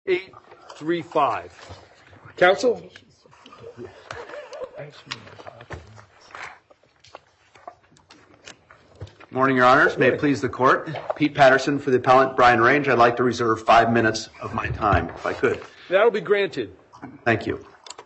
835. Counsel? Morning, Your Honors. May it please the Court. Pete Patterson for the appellant, Brian Range. I'd like to reserve 5 minutes of my time, if I could. That'll be granted. Thank you.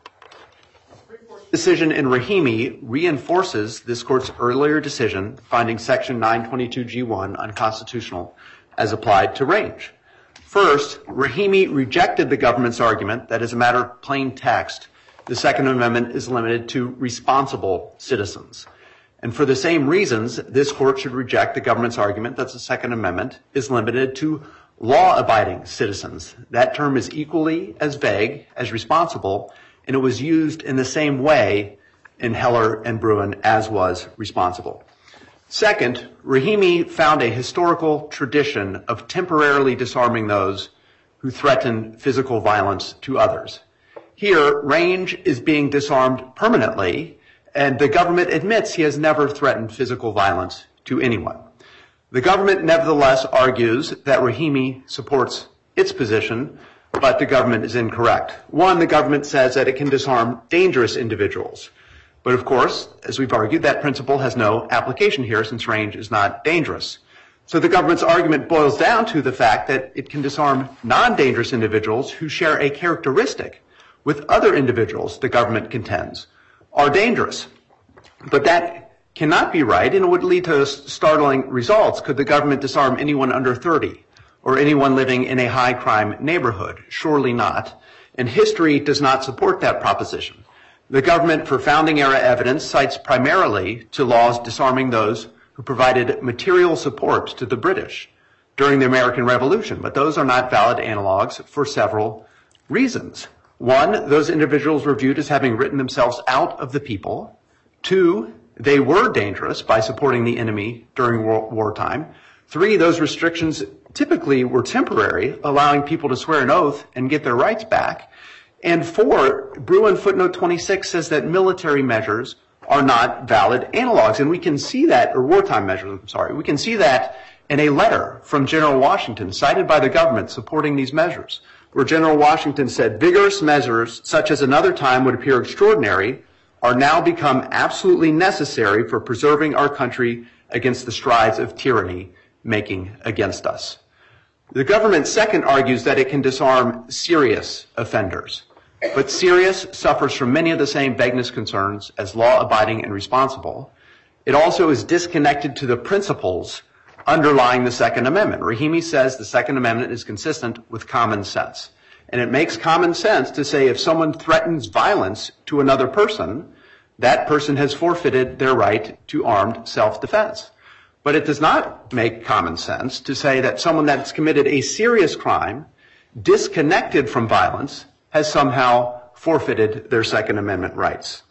Decision in Rahimi reinforces this Court's earlier decision finding Section 922G1 unconstitutional as applied to Range. First, Rahimi rejected the government's argument that as a matter of plain text, the Second Amendment is limited to responsible citizens. And for the same reasons, this Court should reject the government's argument that the Second Amendment is limited to law-abiding citizens. That term is equally as vague as responsible, and it was used in the same way in Heller and Bruen as was responsible. Second, Rahimi found a historical tradition of temporarily disarming those who threaten physical violence to others. Here, Range is being disarmed permanently, and the government admits he has never threatened physical violence to anyone. The government nevertheless argues that Rahimi supports its position, but the government is incorrect. One, the government says that it can disarm dangerous individuals. But of course, as we've argued, that principle has no application here since Range is not dangerous. So the government's argument boils down to the fact that it can disarm non-dangerous individuals who share a characteristic with other individuals the government contends are dangerous. But that cannot be right, and it would lead to startling results. Could the government disarm anyone under 30 or anyone living in a high-crime neighborhood? Surely not. And history does not support that proposition. The government, for founding-era evidence, cites primarily to laws disarming those who provided material support to the British during the American Revolution. But those are not valid analogs for several reasons. One, those individuals were viewed as having written themselves out of the people. Two, they were dangerous by supporting the enemy during wartime. Three, those restrictions typically were temporary, allowing people to swear an oath and get their rights back. And four, Bruen footnote 26 says that military measures are not valid analogs. And we can see that, or wartime measures, we can see that in a letter from General Washington cited by the government supporting these measures, where General Washington said, vigorous measures such as another time would appear extraordinary are now become absolutely necessary for preserving our country against the strides of tyranny making against us. The government, second, argues that it can disarm serious offenders. But serious suffers from many of the same vagueness concerns as law-abiding and responsible. It also is disconnected to the principles underlying the Second Amendment. Rahimi says the Second Amendment is consistent with common sense. And it makes common sense to say if someone threatens violence to another person, that person has forfeited their right to armed self-defense. But it does not make common sense to say that someone that's committed a serious crime, disconnected from violence, has somehow forfeited their Second Amendment rights.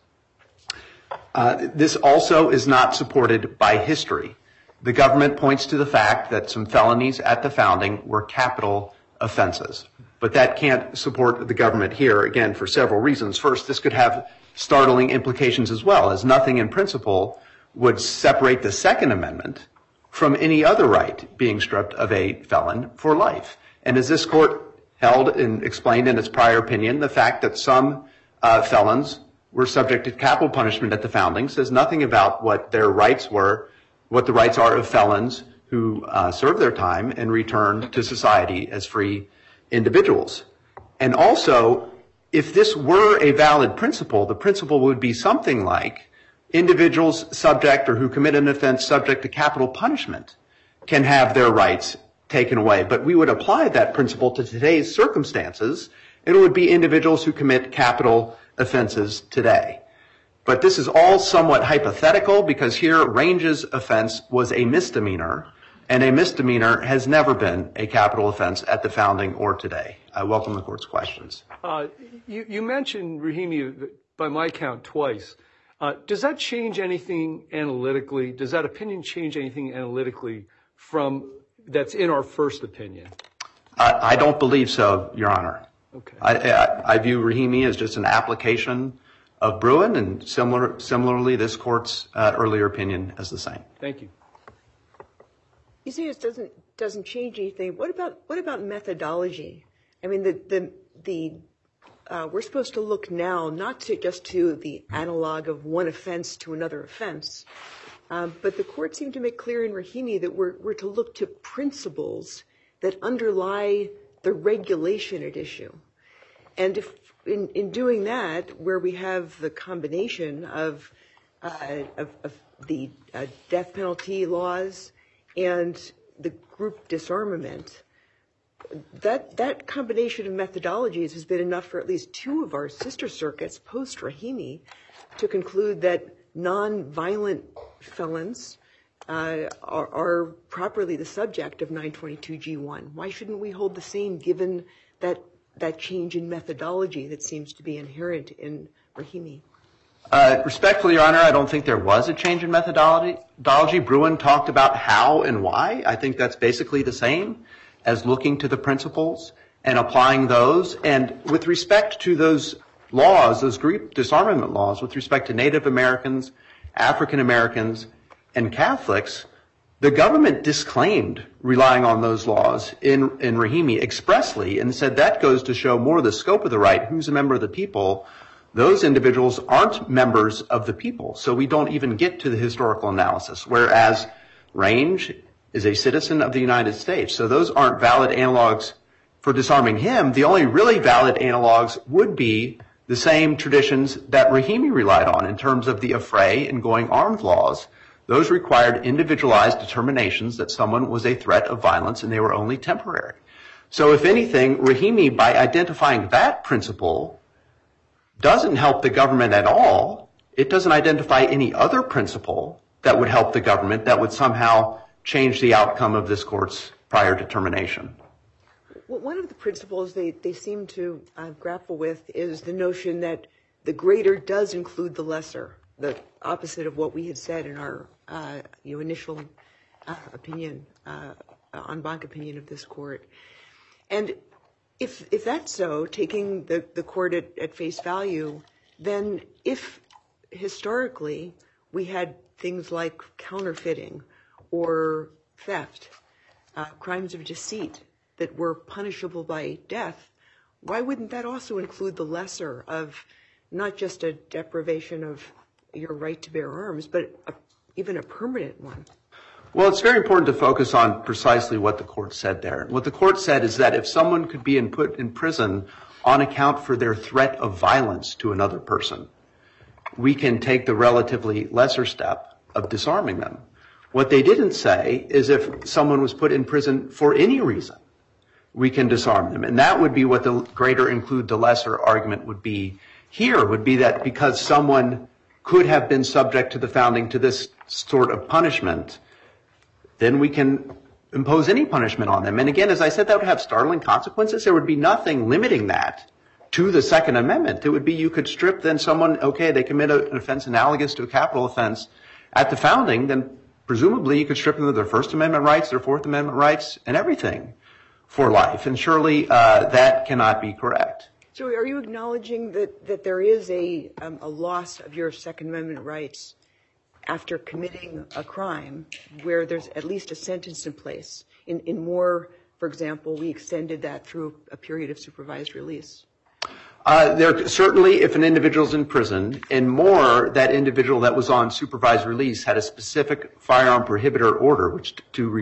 This also is not supported by history. The government points to the fact that some felonies at the founding were capital offenses. But that can't support the government here, again, for several reasons. First, this could have startling implications as well, as nothing in principle would separate the Second Amendment from any other right being stripped of a felon for life. And as this court held and explained in its prior opinion, the fact that some felons were subject to capital punishment at the founding says nothing about what their rights were, what the rights are of felons who serve their time and return to society as free individuals. And also, if this were a valid principle, the principle would be something like individuals subject or who commit an offense subject to capital punishment can have their rights taken away. But we would apply that principle to today's circumstances, and it would be individuals who commit capital offenses today. But this is all somewhat hypothetical because here Range's offense was a misdemeanor, and a misdemeanor has never been a capital offense at the founding or today. I welcome the court's questions. You mentioned Rahimi, by my count, twice. Does that change anything analytically? Does that opinion change anything analytically from that's in our first opinion? I don't believe so, Your Honor. Okay. I view Rahimi as just an application of Bruen, and similarly, this court's earlier opinion as the same. Thank you. You say it doesn't change anything. What about methodology? I mean, we're supposed to look now not just to the analog of one offense to another offense, but the court seemed to make clear in Rahimi that we're to look to principles that underlie the regulation at issue. And if in doing that, where we have the combination of the death penalty laws and the group disarmament, that combination of methodologies has been enough for at least two of our sister circuits post-Rahimi to conclude that non-violent felons are properly the subject of 922G1. Why shouldn't we hold the same given that change in methodology that seems to be inherent in Rahimi? Respectfully, Your Honor, I don't think there was a change in methodology. Bruin talked about how and why. I think that's basically the same as looking to the principles and applying those. And with respect to those laws, those group disarmament laws, with respect to Native Americans, African Americans, and Catholics, the government disclaimed relying on those laws in Rahimi expressly and said that goes to show more the scope of the right, who's a member of the people. Those individuals aren't members of the people, so we don't even get to the historical analysis, whereas Range is a citizen of the United States. So those aren't valid analogs for disarming him. The only really valid analogs would be the same traditions that Rahimi relied on in terms of the affray and going armed laws. Those required individualized determinations that someone was a threat of violence and they were only temporary. So if anything, Rahimi, by identifying that principle, doesn't help the government at all. It doesn't identify any other principle that would help the government that would somehow change the outcome of this court's prior determination. Well, one of the principles they seem to grapple with is the notion that the greater does include the lesser, the opposite of what we had said in our initial opinion, en banc opinion of this court. And if that's so, taking the court at face value, then if historically we had things like counterfeiting or theft, crimes of deceit that were punishable by death, why wouldn't that also include the lesser of not just a deprivation of your right to bear arms, but even a permanent one? Well, it's very important to focus on precisely what the court said there. What the court said is that if someone could be put in prison on account for their threat of violence to another person, we can take the relatively lesser step of disarming them. What they didn't say is if someone was put in prison for any reason, we can disarm them. And that would be what the greater include the lesser argument would be here, would be that because someone could have been subject to the founding to this sort of punishment, then we can impose any punishment on them. And again, as I said, that would have startling consequences. There would be nothing limiting that to the Second Amendment. It would be you could strip then someone, okay, they commit an offense analogous to a capital offense at the founding, then presumably you could strip them of their First Amendment rights, their Fourth Amendment rights, and everything for life. And surely that cannot be correct. So are you acknowledging that there is a loss of your Second Amendment rights after committing a crime where there's at least a sentence in place? In Moore, for example, we extended that through a period of supervised release. There certainly, if an individual's in prison, in Moore, that individual that was on supervised release had a specific firearm prohibitor order, which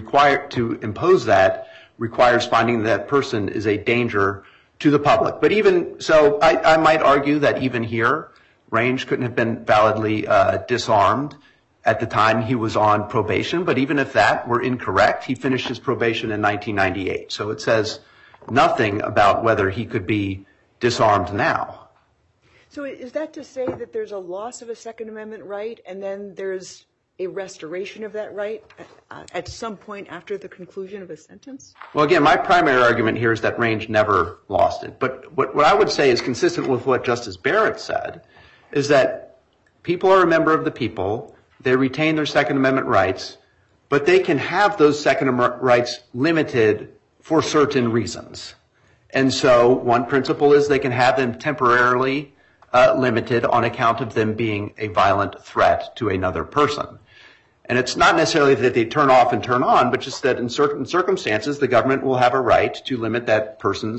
to impose that requires finding that person is a danger to the public. But even so, I might argue that even here, Range couldn't have been validly disarmed at the time he was on probation. But even if that were incorrect, he finished his probation in 1998. So it says nothing about whether he could be disarmed now. So is that to say that there's a loss of a Second Amendment right and then there's a restoration of that right at some point after the conclusion of a sentence? Well, again, my primary argument here is that Range never lost it. But what I would say is consistent with what Justice Barrett said, is that people are a member of the people, they retain their Second Amendment rights, but they can have those Second Amendment rights limited for certain reasons. And so one principle is they can have them temporarily limited on account of them being a violent threat to another person. And it's not necessarily that they turn off and turn on, but just that in certain circumstances, the government will have a right to limit that person's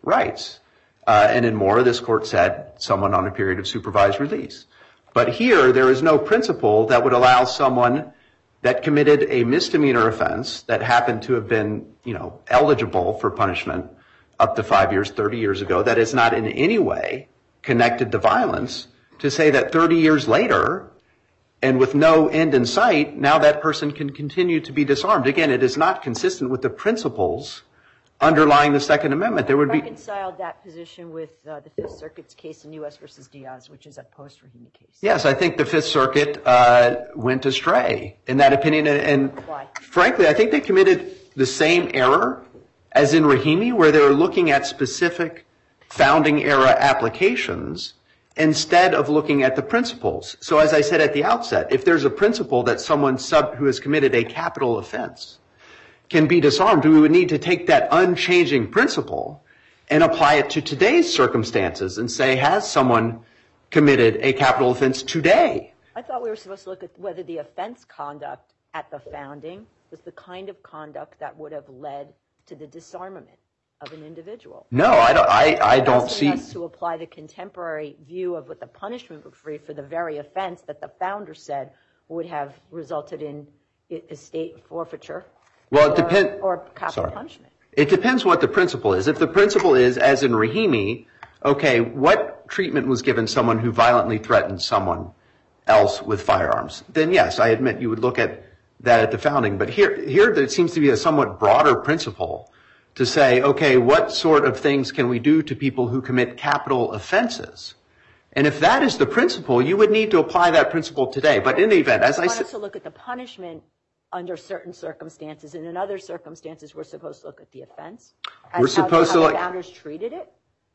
rights. And in Moore, this court said someone on a period of supervised release. But here, there is no principle that would allow someone that committed a misdemeanor offense that happened to have been, eligible for punishment up to 5 years, 30 years ago, that is not in any way connected to violence, to say that 30 years later, and with no end in sight, now that person can continue to be disarmed. Again, it is not consistent with the principles underlying the Second Amendment. There would be reconciled that position with the Fifth Circuit's case in U.S. versus Diaz, which is a post-Rahimi case. Yes, I think the Fifth Circuit went astray in that opinion. And why? Frankly, I think they committed the same error as in Rahimi, where they were looking at specific founding era applications instead of looking at the principles. So as I said at the outset, if there's a principle that someone who has committed a capital offense can be disarmed, we would need to take that unchanging principle and apply it to today's circumstances and say, has someone committed a capital offense today? I thought we were supposed to look at whether the offense conduct at the founding was the kind of conduct that would have led to the disarmament of an individual. No, I don't see. Asking us to apply the contemporary view of what the punishment would be for the very offense that the founder said would have resulted in estate forfeiture. Well, it depends. Or capital punishment. It depends what the principle is. If the principle is, as in Rahimi, okay, what treatment was given someone who violently threatened someone else with firearms, then yes, I admit you would look at that at the founding. But here there seems to be a somewhat broader principle to say, okay, what sort of things can we do to people who commit capital offenses? And if that is the principle, you would need to apply that principle today. But in the event, as I said, to look at the punishment under certain circumstances, and in other circumstances, we're supposed to look at the offense. We're supposed to look. How the founders treated it.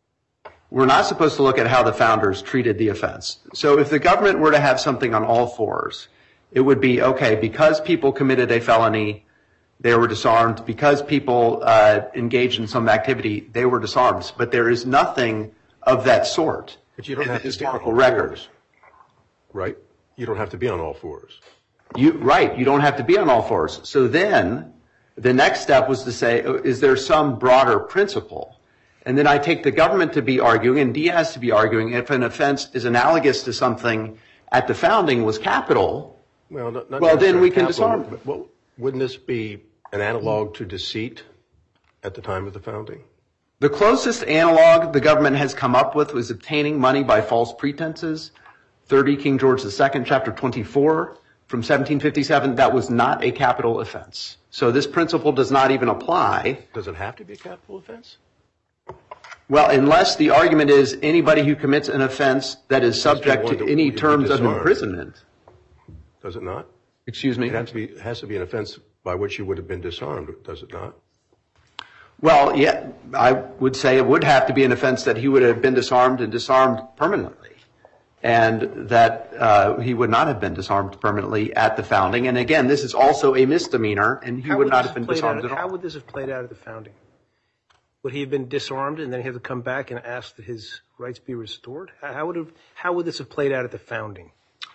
We're not supposed to look at how the founders treated the offense. So if the government were to have something on all fours, it would be, okay, because people committed a felony, they were disarmed. Because people engaged in some activity, they were disarmed. But there is nothing of that sort but you don't in have the to historical records. Right? You don't have to be on all fours. Right, you don't have to be on all fours. So then the next step was to say, is there some broader principle? And then I take the government to be arguing and Diaz to be arguing if an offense is analogous to something at the founding was capital, well then we can disarm it. Well, wouldn't this be an analog to deceit at the time of the founding? The closest analog the government has come up with was obtaining money by false pretenses. 30 King George II, chapter 24. From 1757, that was not a capital offense. So this principle does not even apply. Does it have to be a capital offense? Well, unless the argument is anybody who commits an offense that is subject to any terms of imprisonment. Does it not? Excuse me? It has to be an offense by which you would have been disarmed, does it not? Well, yeah, I would say it would have to be an offense that he would have been disarmed and disarmed permanently. And that he would not have been disarmed permanently at the founding. And again, this is also a misdemeanor, and he would not have been disarmed at all. How would this have played out at the founding? Would he have been disarmed and then have to come back and ask that his rights be restored? How would this have played out at the founding?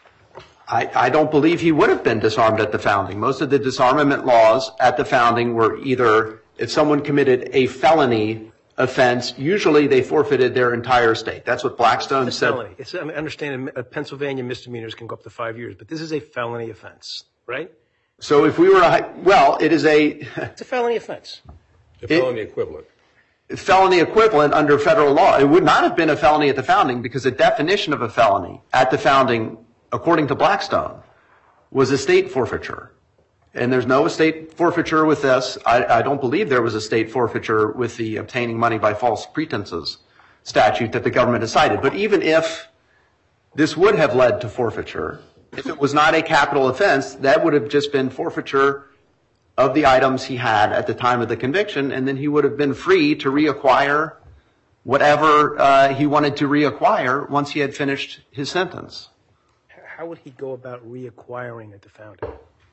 I don't believe he would have been disarmed at the founding. Most of the disarmament laws at the founding were either if someone committed a felony offense, usually they forfeited their entire estate. That's what Blackstone said. Felony. I understand Pennsylvania misdemeanors can go up to 5 years, but this is a felony offense, right? So if we were, it is it's a felony offense. A felony equivalent. Felony equivalent under federal law. It would not have been a felony at the founding because the definition of a felony at the founding, according to Blackstone, was estate forfeiture. And there's no estate forfeiture with this. I don't believe there was estate forfeiture with the obtaining money by false pretenses statute that the government decided. But even if this would have led to forfeiture, if it was not a capital offense, that would have just been forfeiture of the items he had at the time of the conviction, and then he would have been free to reacquire whatever he wanted to reacquire once he had finished his sentence. How would he go about reacquiring at the founding?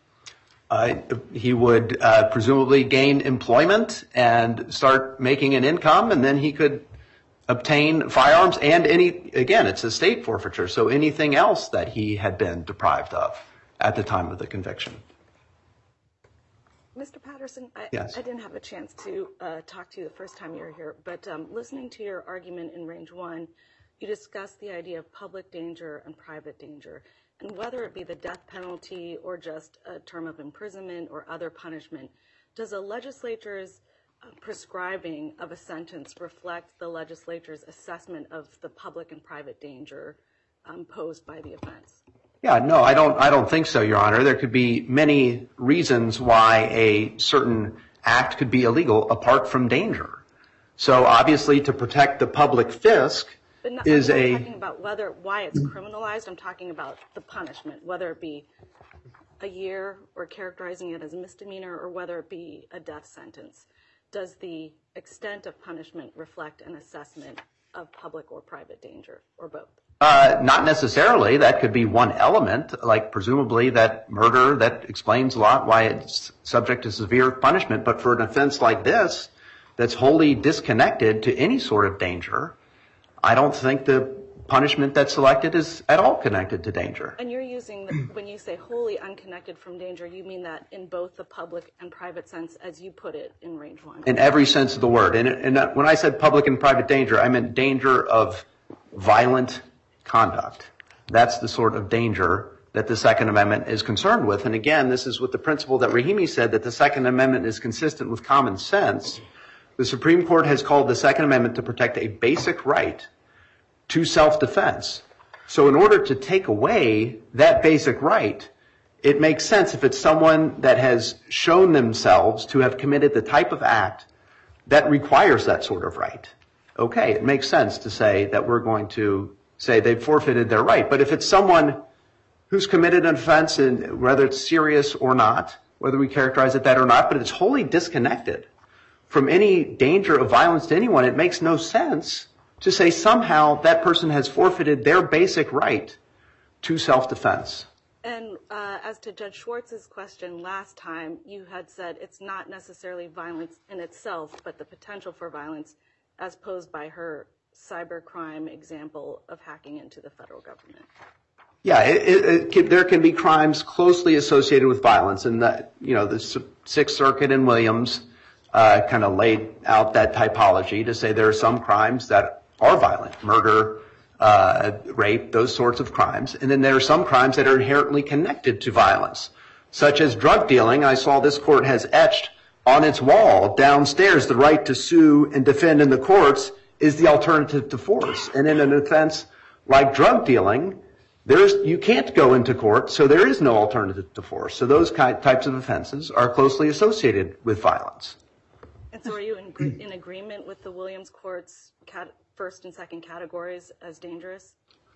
He would presumably gain employment and start making an income, and then he could obtain firearms and again, it's estate forfeiture, so anything else that he had been deprived of at the time of the conviction. Mr. Patterson, Yes. I didn't have a chance to talk to you the first time you were here, but listening to your argument in range 1, you discussed the idea of public danger and private danger. And whether it be the death penalty or just a term of imprisonment or other punishment, does a legislature's prescribing of a sentence reflect the legislature's assessment of the public and private danger posed by the offense? Yeah, no, I don't think so, Your Honor. There could be many reasons why a certain act could be illegal apart from danger. So obviously to protect the public fisc I'm not talking about why it's criminalized. I'm talking about the punishment, whether it be a year or characterizing it as a misdemeanor or whether it be a death sentence. Does the extent of punishment reflect an assessment of public or private danger or both? Not necessarily. That could be one element, like presumably that murder, that explains a lot why it's subject to severe punishment. But for an offense like this, that's wholly disconnected to any sort of danger, I don't think the punishment that's selected is at all connected to danger. And you're using, when you say wholly unconnected from danger, you mean that in both the public and private sense, as you put it in range 1? In every sense of the word. And when I said public and private danger, I meant danger of violent conduct. That's the sort of danger that the Second Amendment is concerned with. And again, this is with the principle that Rahimi said, that the Second Amendment is consistent with common sense. The Supreme Court has called the Second Amendment to protect a basic right to self-defense. So in order to take away that basic right, it makes sense if it's someone that has shown themselves to have committed the type of act that requires that sort of right. Okay, it makes sense to say that we're going to say they've forfeited their right. But if it's someone who's committed an offense, and whether it's serious or not, whether we characterize it that or not, but it's wholly disconnected from any danger of violence to anyone, it makes no sense to say somehow that person has forfeited their basic right to self-defense. And as to Judge Schwartz's question last time, you had said it's not necessarily violence in itself, but the potential for violence as posed by her cybercrime example of hacking into the federal government. Yeah, there can be crimes closely associated with violence, and that, you know, the Sixth Circuit in Williams kind of laid out that typology to say there are some crimes that are violent, murder, rape, those sorts of crimes, and then there are some crimes that are inherently connected to violence, such as drug dealing. I saw this court has etched on its wall downstairs the right to sue and defend in the courts is the alternative to force. And in an offense like drug dealing, you can't go into court, so there is no alternative to force. So those types of offenses are closely associated with violence. And so are you in agreement with the Williams court's first and second categories as dangerous?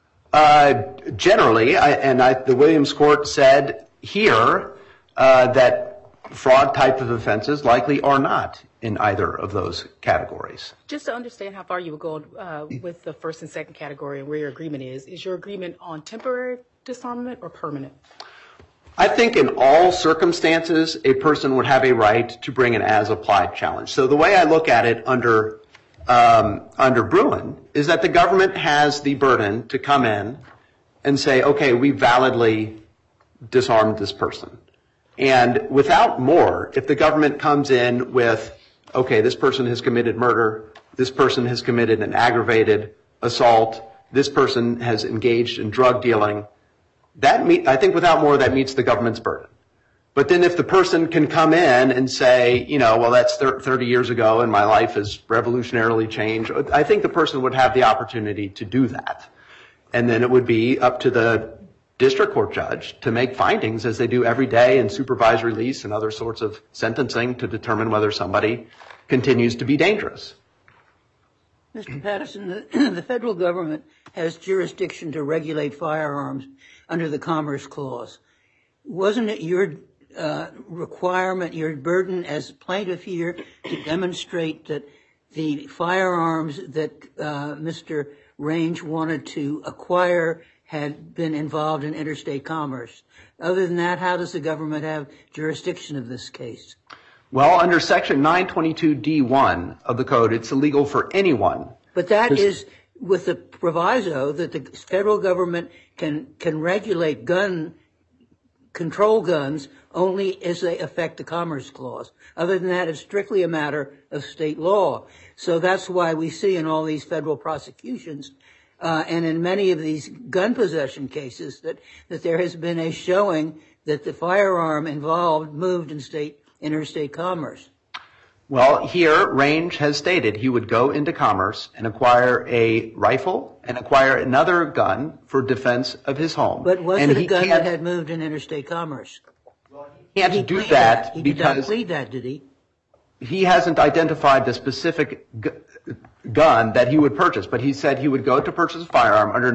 Generally, the Williams court said here that fraud type of offenses likely are not in either of those categories. Just to understand how far you would go with the first and second category and where your agreement is your agreement on temporary disarmament or permanent? I think in all circumstances, a person would have a right to bring an as-applied challenge. So the way I look at it under Bruin is that the government has the burden to come in and say, okay, we validly disarmed this person. And without more, if the government comes in with, okay, this person has committed murder, this person has committed an aggravated assault, this person has engaged in drug dealing, I think without more, that meets the government's burden. But then if the person can come in and say, you know, well, that's 30 years ago and my life has revolutionarily changed, I think the person would have the opportunity to do that. And then it would be up to the district court judge to make findings, as they do every day in supervised release and other sorts of sentencing, to determine whether somebody continues to be dangerous. Mr. Patterson, the federal government has jurisdiction to regulate firearms under the Commerce Clause. Wasn't it your requirement, your burden as plaintiff here to demonstrate that the firearms that Mr. Range wanted to acquire had been involved in interstate commerce? Other than that, how does the government have jurisdiction of this case? Well, under Section 922D1 of the Code, it's illegal for anyone. But that is with the proviso that the federal government can regulate gun control guns only as they affect the Commerce Clause. Other than that, it's strictly a matter of state law. So that's why we see in all these federal prosecutions and in many of these gun possession cases that there has been a showing that the firearm involved moved in interstate commerce. Well, here, Range has stated he would go into commerce and acquire a rifle and acquire another gun for defense of his home. But was it a gun that had moved in interstate commerce? He can't do that He did because not plead that, did he? he hasn't identified the specific gun that he would purchase, but he said he would go to purchase a firearm under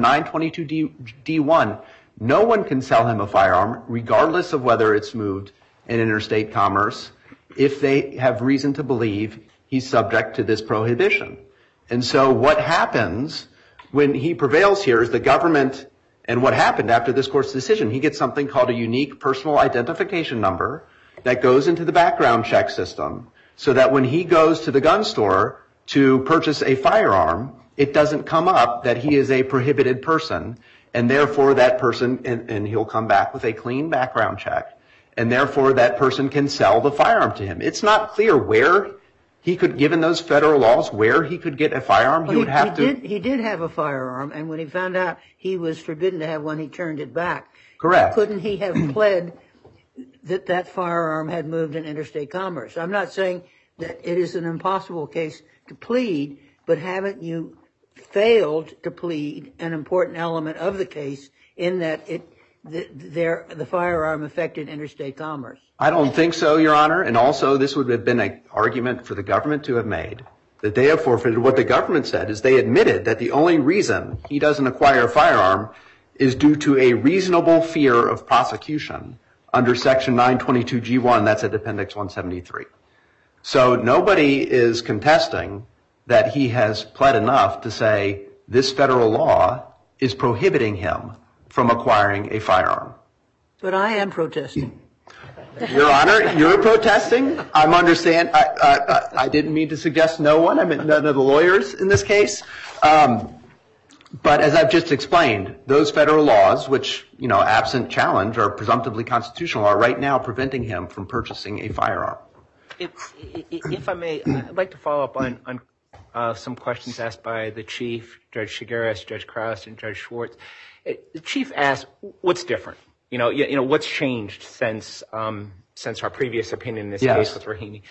922D1. No one can sell him a firearm, regardless of whether it's moved in interstate commerce, if they have reason to believe he's subject to this prohibition. And so what happens when he prevails here is the government, and what happened after this court's decision, he gets something called a unique personal identification number that goes into the background check system so that when he goes to the gun store to purchase a firearm, it doesn't come up that he is a prohibited person, and therefore that person, and he'll come back with a clean background check, and therefore that person can sell the firearm to him. It's not clear where he could, given those federal laws, where he could get a firearm. He did have a firearm, and when he found out he was forbidden to have one, he turned it back. Correct. Couldn't he have pled that firearm had moved in interstate commerce? I'm not saying that it is an impossible case to plead, but haven't you failed to plead an important element of the case in that the firearm affected interstate commerce? I don't think so, Your Honor. And also, this would have been an argument for the government to have made that they have forfeited. What the government said is they admitted that the only reason he doesn't acquire a firearm is due to a reasonable fear of prosecution under Section 922G1. That's at Appendix 173. So nobody is contesting that he has pled enough to say this federal law is prohibiting him from acquiring a firearm. But I am protesting. Your Honor, you're protesting. I'm understand. I didn't mean to suggest no one. I meant none of the lawyers in this case. But as I've just explained, those federal laws, which, absent challenge are presumptively constitutional, are right now preventing him from purchasing a firearm. If I may, I'd like to follow up on some questions asked by the Chief, Judge Chigueras, Judge Krause, and Judge Schwartz. The Chief asked, what's different? What's changed since our previous opinion in this case with Rahimi?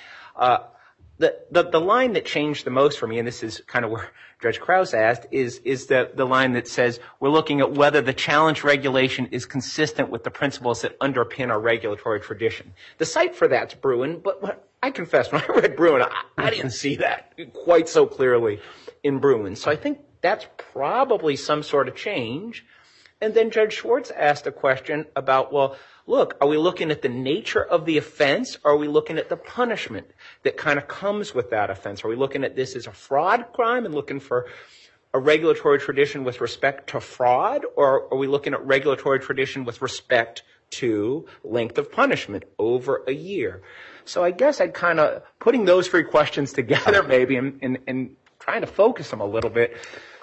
The line that changed the most for me, and this is kind of where Judge Krause asked, is the line that says we're looking at whether the challenge regulation is consistent with the principles that underpin our regulatory tradition. The site for that's Bruin, but I confess, when I read Bruin, I didn't see that quite so clearly in Bruin. So I think that's probably some sort of change. And then Judge Schwartz asked a question about, well, look, are we looking at the nature of the offense, or are we looking at the punishment that kind of comes with that offense? Are we looking at this as a fraud crime and looking for a regulatory tradition with respect to fraud, or are we looking at regulatory tradition with respect to length of punishment over a year? So I guess I'd kind of putting those three questions together maybe and trying to focus them a little bit.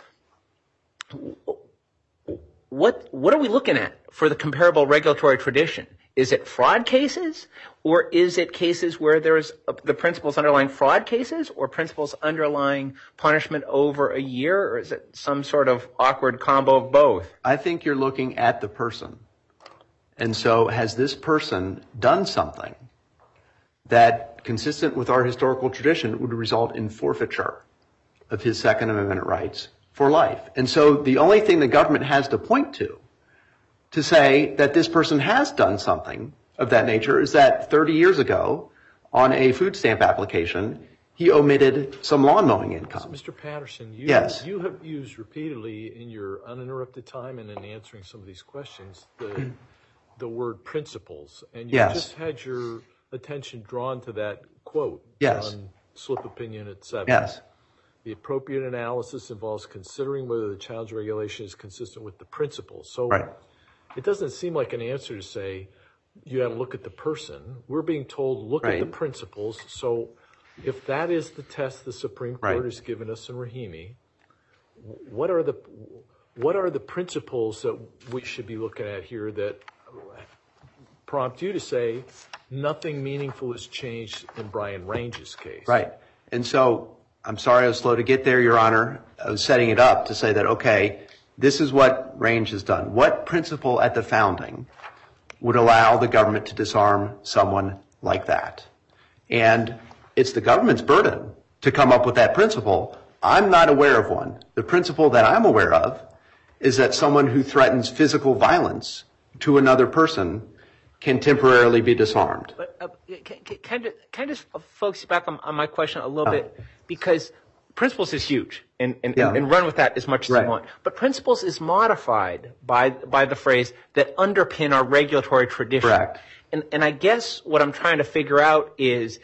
What are we looking at for the comparable regulatory tradition? Is it fraud cases, or is it cases where there's the principles underlying fraud cases, or principles underlying punishment over a year, or is it some sort of awkward combo of both? I think you're looking at the person. And so has this person done something that, consistent with our historical tradition, would result in forfeiture of his Second Amendment rights for life? And so the only thing the government has to point to say that this person has done something of that nature is that 30 years ago, on a food stamp application, he omitted some lawn mowing income. So, Mr. Patterson, you have used repeatedly in your uninterrupted time and in answering some of these questions the word principles. And you just had your attention drawn to that quote on slip opinion at 7. Yes. The appropriate analysis involves considering whether the challenge regulation is consistent with the principles. So it doesn't seem like an answer to say you have to look at the person. We're being told look at the principles. So if that is the test the Supreme Court has given us in Rahimi, what are the principles that we should be looking at here that prompt you to say nothing meaningful has changed in Brian Range's case. Right. And so I'm sorry I was slow to get there, Your Honor. I was setting it up to say that, okay, this is what Range has done. What principle at the founding would allow the government to disarm someone like that? And it's the government's burden to come up with that principle. I'm not aware of one. The principle that I'm aware of is that someone who threatens physical violence to another person can temporarily be disarmed. But can I just focus back on my question a little bit? Because principles is huge, and run with that as much as you want. But principles is modified by the phrase that underpin our regulatory tradition. Correct. And I guess what I'm trying to figure out is,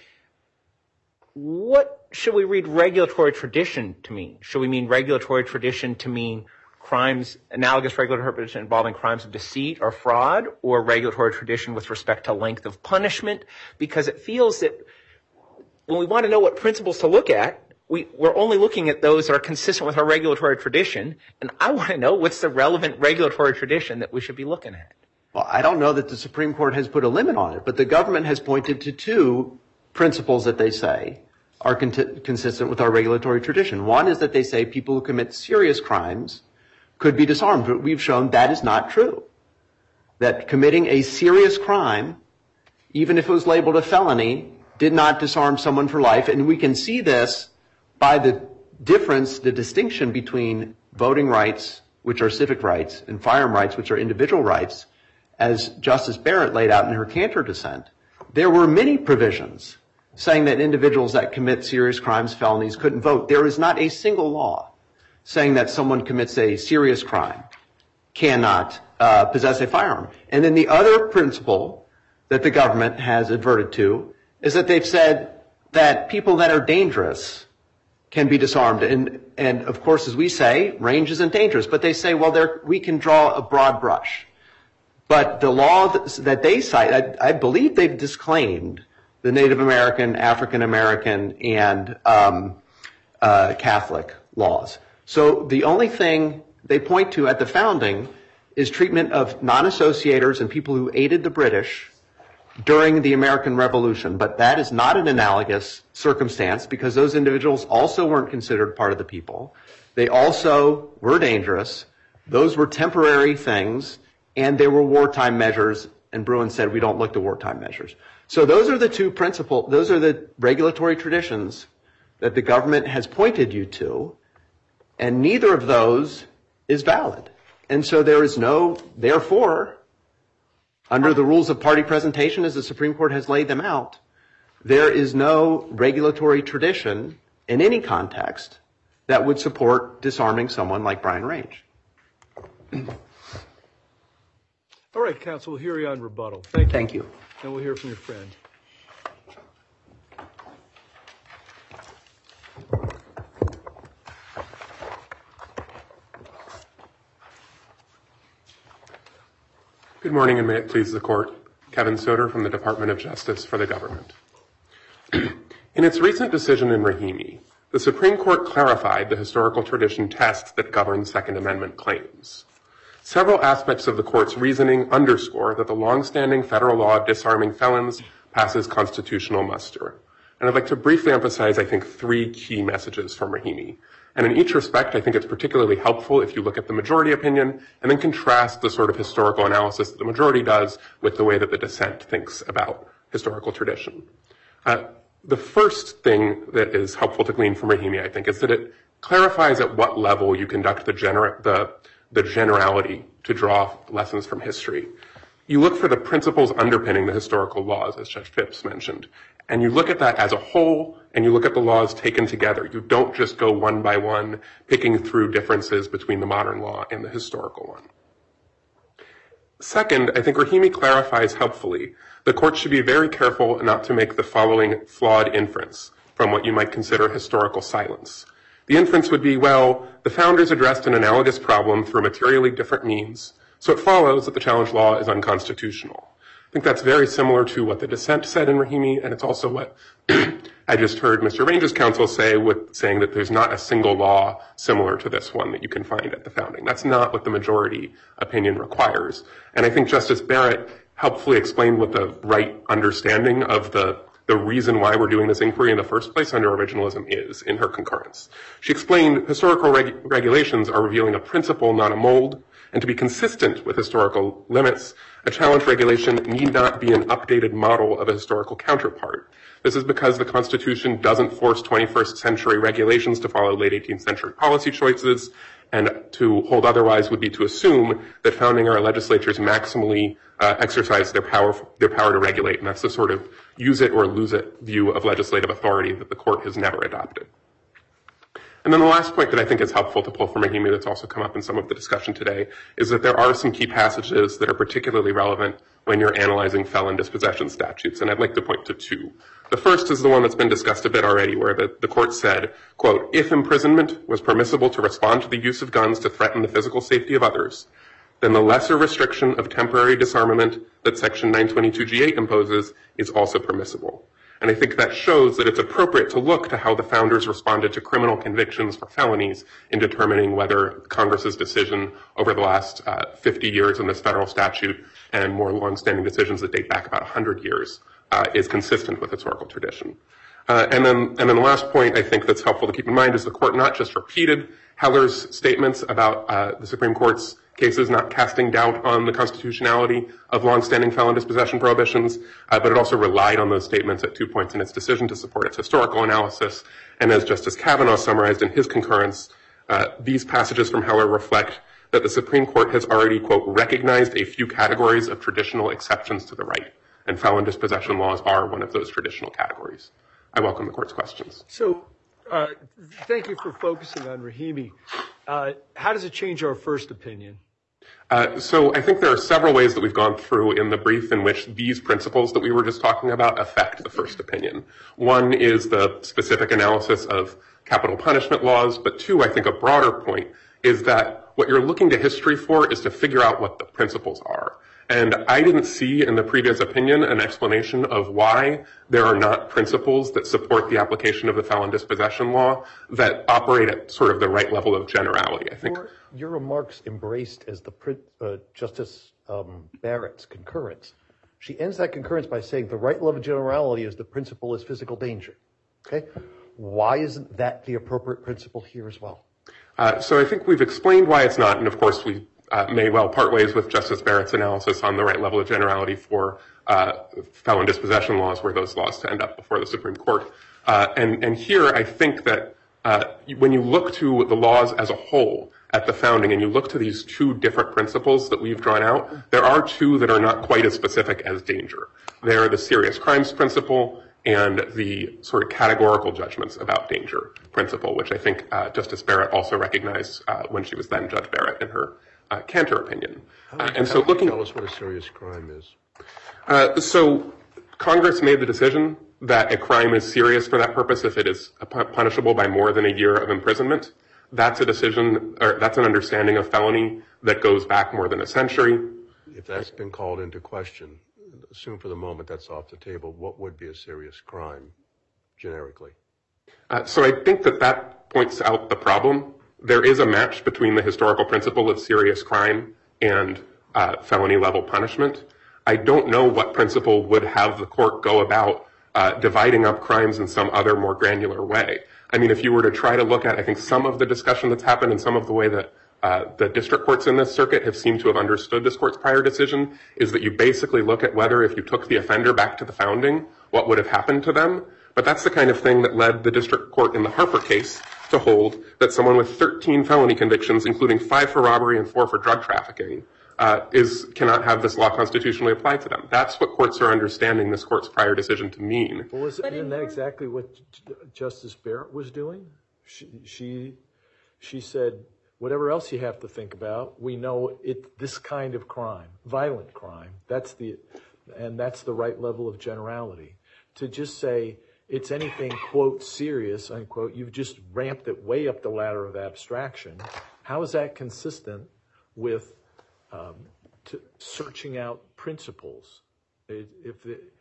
what should we read regulatory tradition to mean? Should we mean regulatory tradition to mean crimes, analogous regulatory tradition involving crimes of deceit or fraud, or regulatory tradition with respect to length of punishment? Because it feels that when we want to know what principles to look at, we're only looking at those that are consistent with our regulatory tradition, and I want to know what's the relevant regulatory tradition that we should be looking at. Well, I don't know that the Supreme Court has put a limit on it, but the government has pointed to two principles that they say are consistent with our regulatory tradition. One is that they say people who commit serious crimes could be disarmed, but we've shown that is not true. That committing a serious crime, even if it was labeled a felony, did not disarm someone for life, and we can see this by the difference, the distinction between voting rights, which are civic rights, and firearm rights, which are individual rights, as Justice Barrett laid out in her Cantor dissent. There were many provisions saying that individuals that commit serious crimes, felonies, couldn't vote. There is not a single law saying that someone commits a serious crime cannot possess a firearm. And then the other principle that the government has adverted to is that they've said that people that are dangerous can be disarmed. And of course, as we say, Range isn't dangerous, but they say, well, we can draw a broad brush. But the law that they cite, I believe they've disclaimed the Native American, African American, and Catholic laws. So the only thing they point to at the founding is treatment of non-associators and people who aided the British during the American Revolution. But that is not an analogous circumstance because those individuals also weren't considered part of the people. They also were dangerous. Those were temporary things, and they were wartime measures, and Bruin said we don't look to wartime measures. So those are the two principles, those are the regulatory traditions that the government has pointed you to, and neither of those is valid. And so there is no, therefore, under the rules of party presentation as the Supreme Court has laid them out, there is no regulatory tradition in any context that would support disarming someone like Brian Range. All right, counsel, we'll hear you on rebuttal. Thank you. Thank you. And we'll hear from your friend. Good morning, and may it please the Court. Kevin Soder from the Department of Justice for the government. In its recent decision in Rahimi, the Supreme Court clarified the historical tradition test that governs Second Amendment claims. Several aspects of the Court's reasoning underscore that the longstanding federal law disarming felons passes constitutional muster. And I'd like to briefly emphasize, I think, three key messages from Rahimi. And in each respect, I think it's particularly helpful if you look at the majority opinion and then contrast the sort of historical analysis that the majority does with the way that the dissent thinks about historical tradition. The first thing that is helpful to glean from Rahimi, I think, is that it clarifies at what level you conduct the generality to draw lessons from history. You look for the principles underpinning the historical laws, as Judge Phipps mentioned, and you look at that as a whole, and you look at the laws taken together. You don't just go one by one, picking through differences between the modern law and the historical one. Second, I think Rahimi clarifies helpfully the Court should be very careful not to make the following flawed inference from what you might consider historical silence. The inference would be, well, the founders addressed an analogous problem through materially different means, so it follows that the challenge law is unconstitutional. I think that's very similar to what the dissent said in Rahimi, and it's also what I just heard Mr. Range's counsel say with saying that there's not a single law similar to this one that you can find at the founding. That's not what the majority opinion requires. And I think Justice Barrett helpfully explained what the right understanding of the reason why we're doing this inquiry in the first place under originalism is in her concurrence. She explained historical regulations are revealing a principle, not a mold, and to be consistent with historical limits, a challenge regulation need not be an updated model of a historical counterpart. This is because the Constitution doesn't force 21st century regulations to follow late 18th century policy choices, and to hold otherwise would be to assume that founding era legislatures maximally exercise their power to regulate, and that's the sort of use it or lose it view of legislative authority that the court has never adopted. And then the last point that I think is helpful to pull from Rahimi that's also come up in some of the discussion today is that there are some key passages that are particularly relevant when you're analyzing felon dispossession statutes, and I'd like to point to two. The first is the one that's been discussed a bit already, where the court said, quote, if imprisonment was permissible to respond to the use of guns to threaten the physical safety of others, then the lesser restriction of temporary disarmament that Section 922G8 imposes is also permissible. And I think that shows that it's appropriate to look to how the founders responded to criminal convictions for felonies in determining whether Congress's decision over the last 50 years in this federal statute and more longstanding decisions that date back about 100 years is consistent with historical tradition. And then the last point I think that's helpful to keep in mind is the court not just repeated Heller's statements about the Supreme Court's cases not casting doubt on the constitutionality of longstanding felon dispossession prohibitions, but it also relied on those statements at 2 points in its decision to support its historical analysis. And as Justice Kavanaugh summarized in his concurrence, these passages from Heller reflect that the Supreme Court has already, quote, recognized a few categories of traditional exceptions to the right, and felon dispossession laws are one of those traditional categories. I welcome the court's questions. So thank you for focusing on Rahimi. How does it change our first opinion? So I think there are several ways that we've gone through in the brief in which these principles that we were just talking about affect the first opinion. One is the specific analysis of capital punishment laws, but two, I think a broader point is that what you're looking to history for is to figure out what the principles are. And I didn't see in the previous opinion an explanation of why there are not principles that support the application of the felon dispossession law that operate at sort of the right level of generality, I think. Your remarks embraced as the Justice Barrett's concurrence. She ends that concurrence by saying the right level of generality is the principle is physical danger. Okay? Why isn't that the appropriate principle here as well? So I think we've explained why it's not, and of course we may well part ways with Justice Barrett's analysis on the right level of generality for felon dispossession laws, where those laws end up before the Supreme Court. And here I think that when you look to the laws as a whole at the founding and you look to these two different principles that we've drawn out, there are two that are not quite as specific as danger. They're the serious crimes principle and the sort of categorical judgments about danger principle, which I think Justice Barrett also recognized when she was then Judge Barrett in her Cantor opinion. And so looking, tell us what a serious crime is. So Congress made the decision that a crime is serious for that purpose if it is punishable by more than a year of imprisonment. That's a decision, or that's an understanding of felony that goes back more than a century. If that's been called into question, assume for the moment that's off the table, what would be a serious crime generically? So I think that points out the problem. There is a match between the historical principle of serious crime and felony level punishment. I don't know what principle would have the court go about dividing up crimes in some other more granular way. I mean, if you were to try to look at, I think, some of the discussion that's happened and some of the way that the district courts in this circuit have seemed to have understood this court's prior decision is that you basically look at whether if you took the offender back to the founding, what would have happened to them. But that's the kind of thing that led the district court in the Harper case to hold that someone with 13 felony convictions, including 5 for robbery and 4 for drug trafficking, cannot have this law constitutionally applied to them. That's what courts are understanding this court's prior decision to mean. Well, isn't that exactly what Justice Barrett was doing? She said, whatever else you have to think about, we know this kind of crime, violent crime, that's the right level of generality. To just say it's anything, quote, serious, unquote, you've just ramped it way up the ladder of abstraction. How is that consistent with searching out principles? If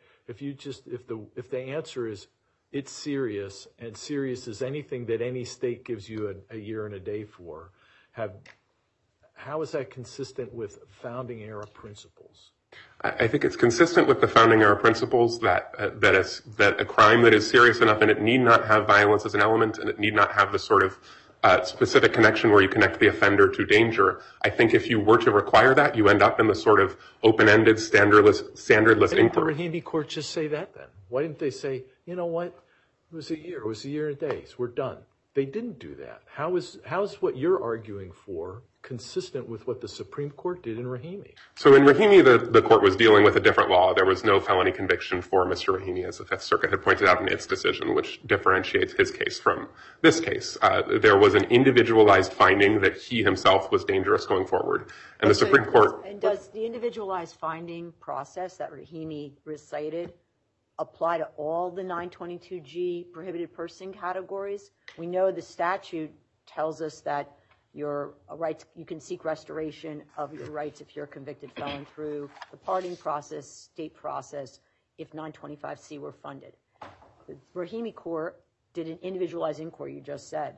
the answer is it's serious, and serious is anything that any state gives you a year and a day for, how is that consistent with founding era principles? I think it's consistent with the founding era principles that a crime that is serious enough and it need not have violence as an element and it need not have the sort of specific connection where you connect the offender to danger. I think if you were to require that, you end up in the sort of open-ended, standardless inquiry. Why didn't the Rahimi court just say that then? Why didn't they say, you know what, it was a year and days, we're done? They didn't do that. How is what you're arguing for consistent with what the Supreme Court did in Rahimi? So in Rahimi, the court was dealing with a different law. There was no felony conviction for Mr. Rahimi, as the Fifth Circuit had pointed out in its decision, which differentiates his case from this case. There was an individualized finding that he himself was dangerous going forward. And the Supreme Court... And does the individualized finding process that Rahimi recited apply to all the 922G prohibited person categories? We know the statute tells us that your rights, you can seek restoration of your rights if you're a convicted felon through the pardon process, state process, if 925C were funded. The Rahimi court did an individualized inquiry, you just said.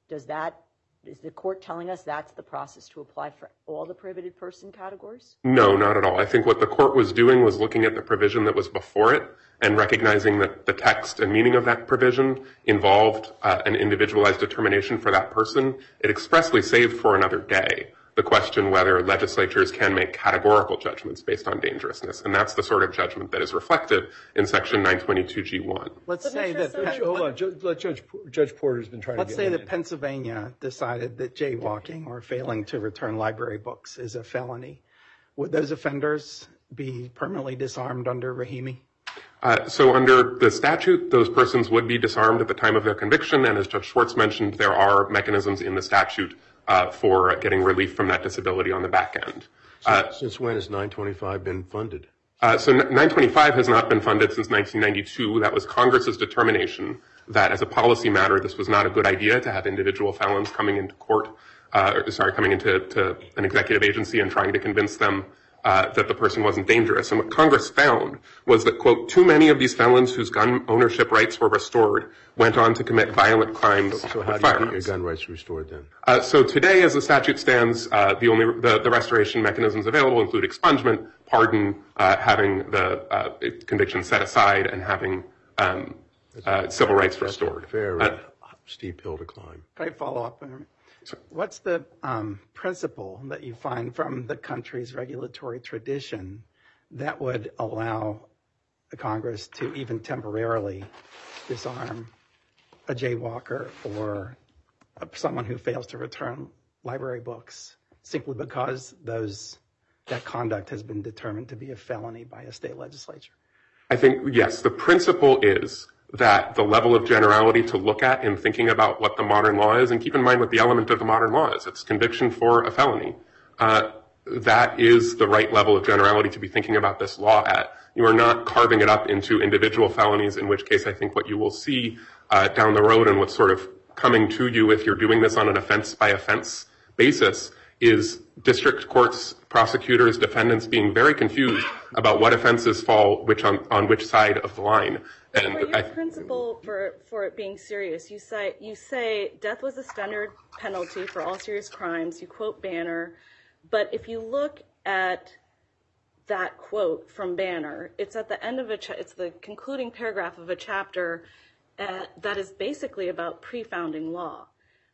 Is the court telling us that's the process to apply for all the prohibited person categories? No, not at all. I think what the court was doing was looking at the provision that was before it and recognizing that the text and meaning of that provision involved an individualized determination for that person. It expressly saved for another day the question whether legislatures can make categorical judgments based on dangerousness. And that's the sort of judgment that is reflected in Section 922G1. Let's say that... Hold on, Judge Porter's been trying to get... Let's say that Pennsylvania decided that jaywalking or failing to return library books is a felony. Would those offenders be permanently disarmed under Rahimi? So under the statute, those persons would be disarmed at the time of their conviction. And as Judge Schwartz mentioned, there are mechanisms in the statute for getting relief from that disability on the back end. Since when has 925 been funded? So 925 has not been funded since 1992. That was Congress's determination that as a policy matter, this was not a good idea to have individual felons coming into court, coming into an executive agency and trying to convince them that the person wasn't dangerous. And what Congress found was that, quote, too many of these felons whose gun ownership rights were restored went on to commit violent crimes with firearms. So how do you get your gun rights restored then? So today, as the statute stands, the restoration mechanisms available include expungement, pardon, having the conviction set aside, and having civil rights restored. Very steep hill to climb. Can I follow up? What's the principle that you find from the country's regulatory tradition that would allow the Congress to even temporarily disarm a jaywalker or someone who fails to return library books simply because that conduct has been determined to be a felony by a state legislature? I think, yes, the principle is that the level of generality to look at in thinking about what the modern law is, and keep in mind what the element of the modern law is, it's conviction for a felony. That is the right level of generality to be thinking about this law at. You are not carving it up into individual felonies, in which case I think what you will see down the road and what's sort of coming to you if you're doing this on an offense-by-offense basis is district courts, prosecutors, defendants being very confused about what offenses fall on which side of the line. And for your principle for it being serious, you say death was a standard penalty for all serious crimes. You quote Banner, but if you look at that quote from Banner, it's at the end of it's the concluding paragraph of a chapter that is basically about pre-founding law.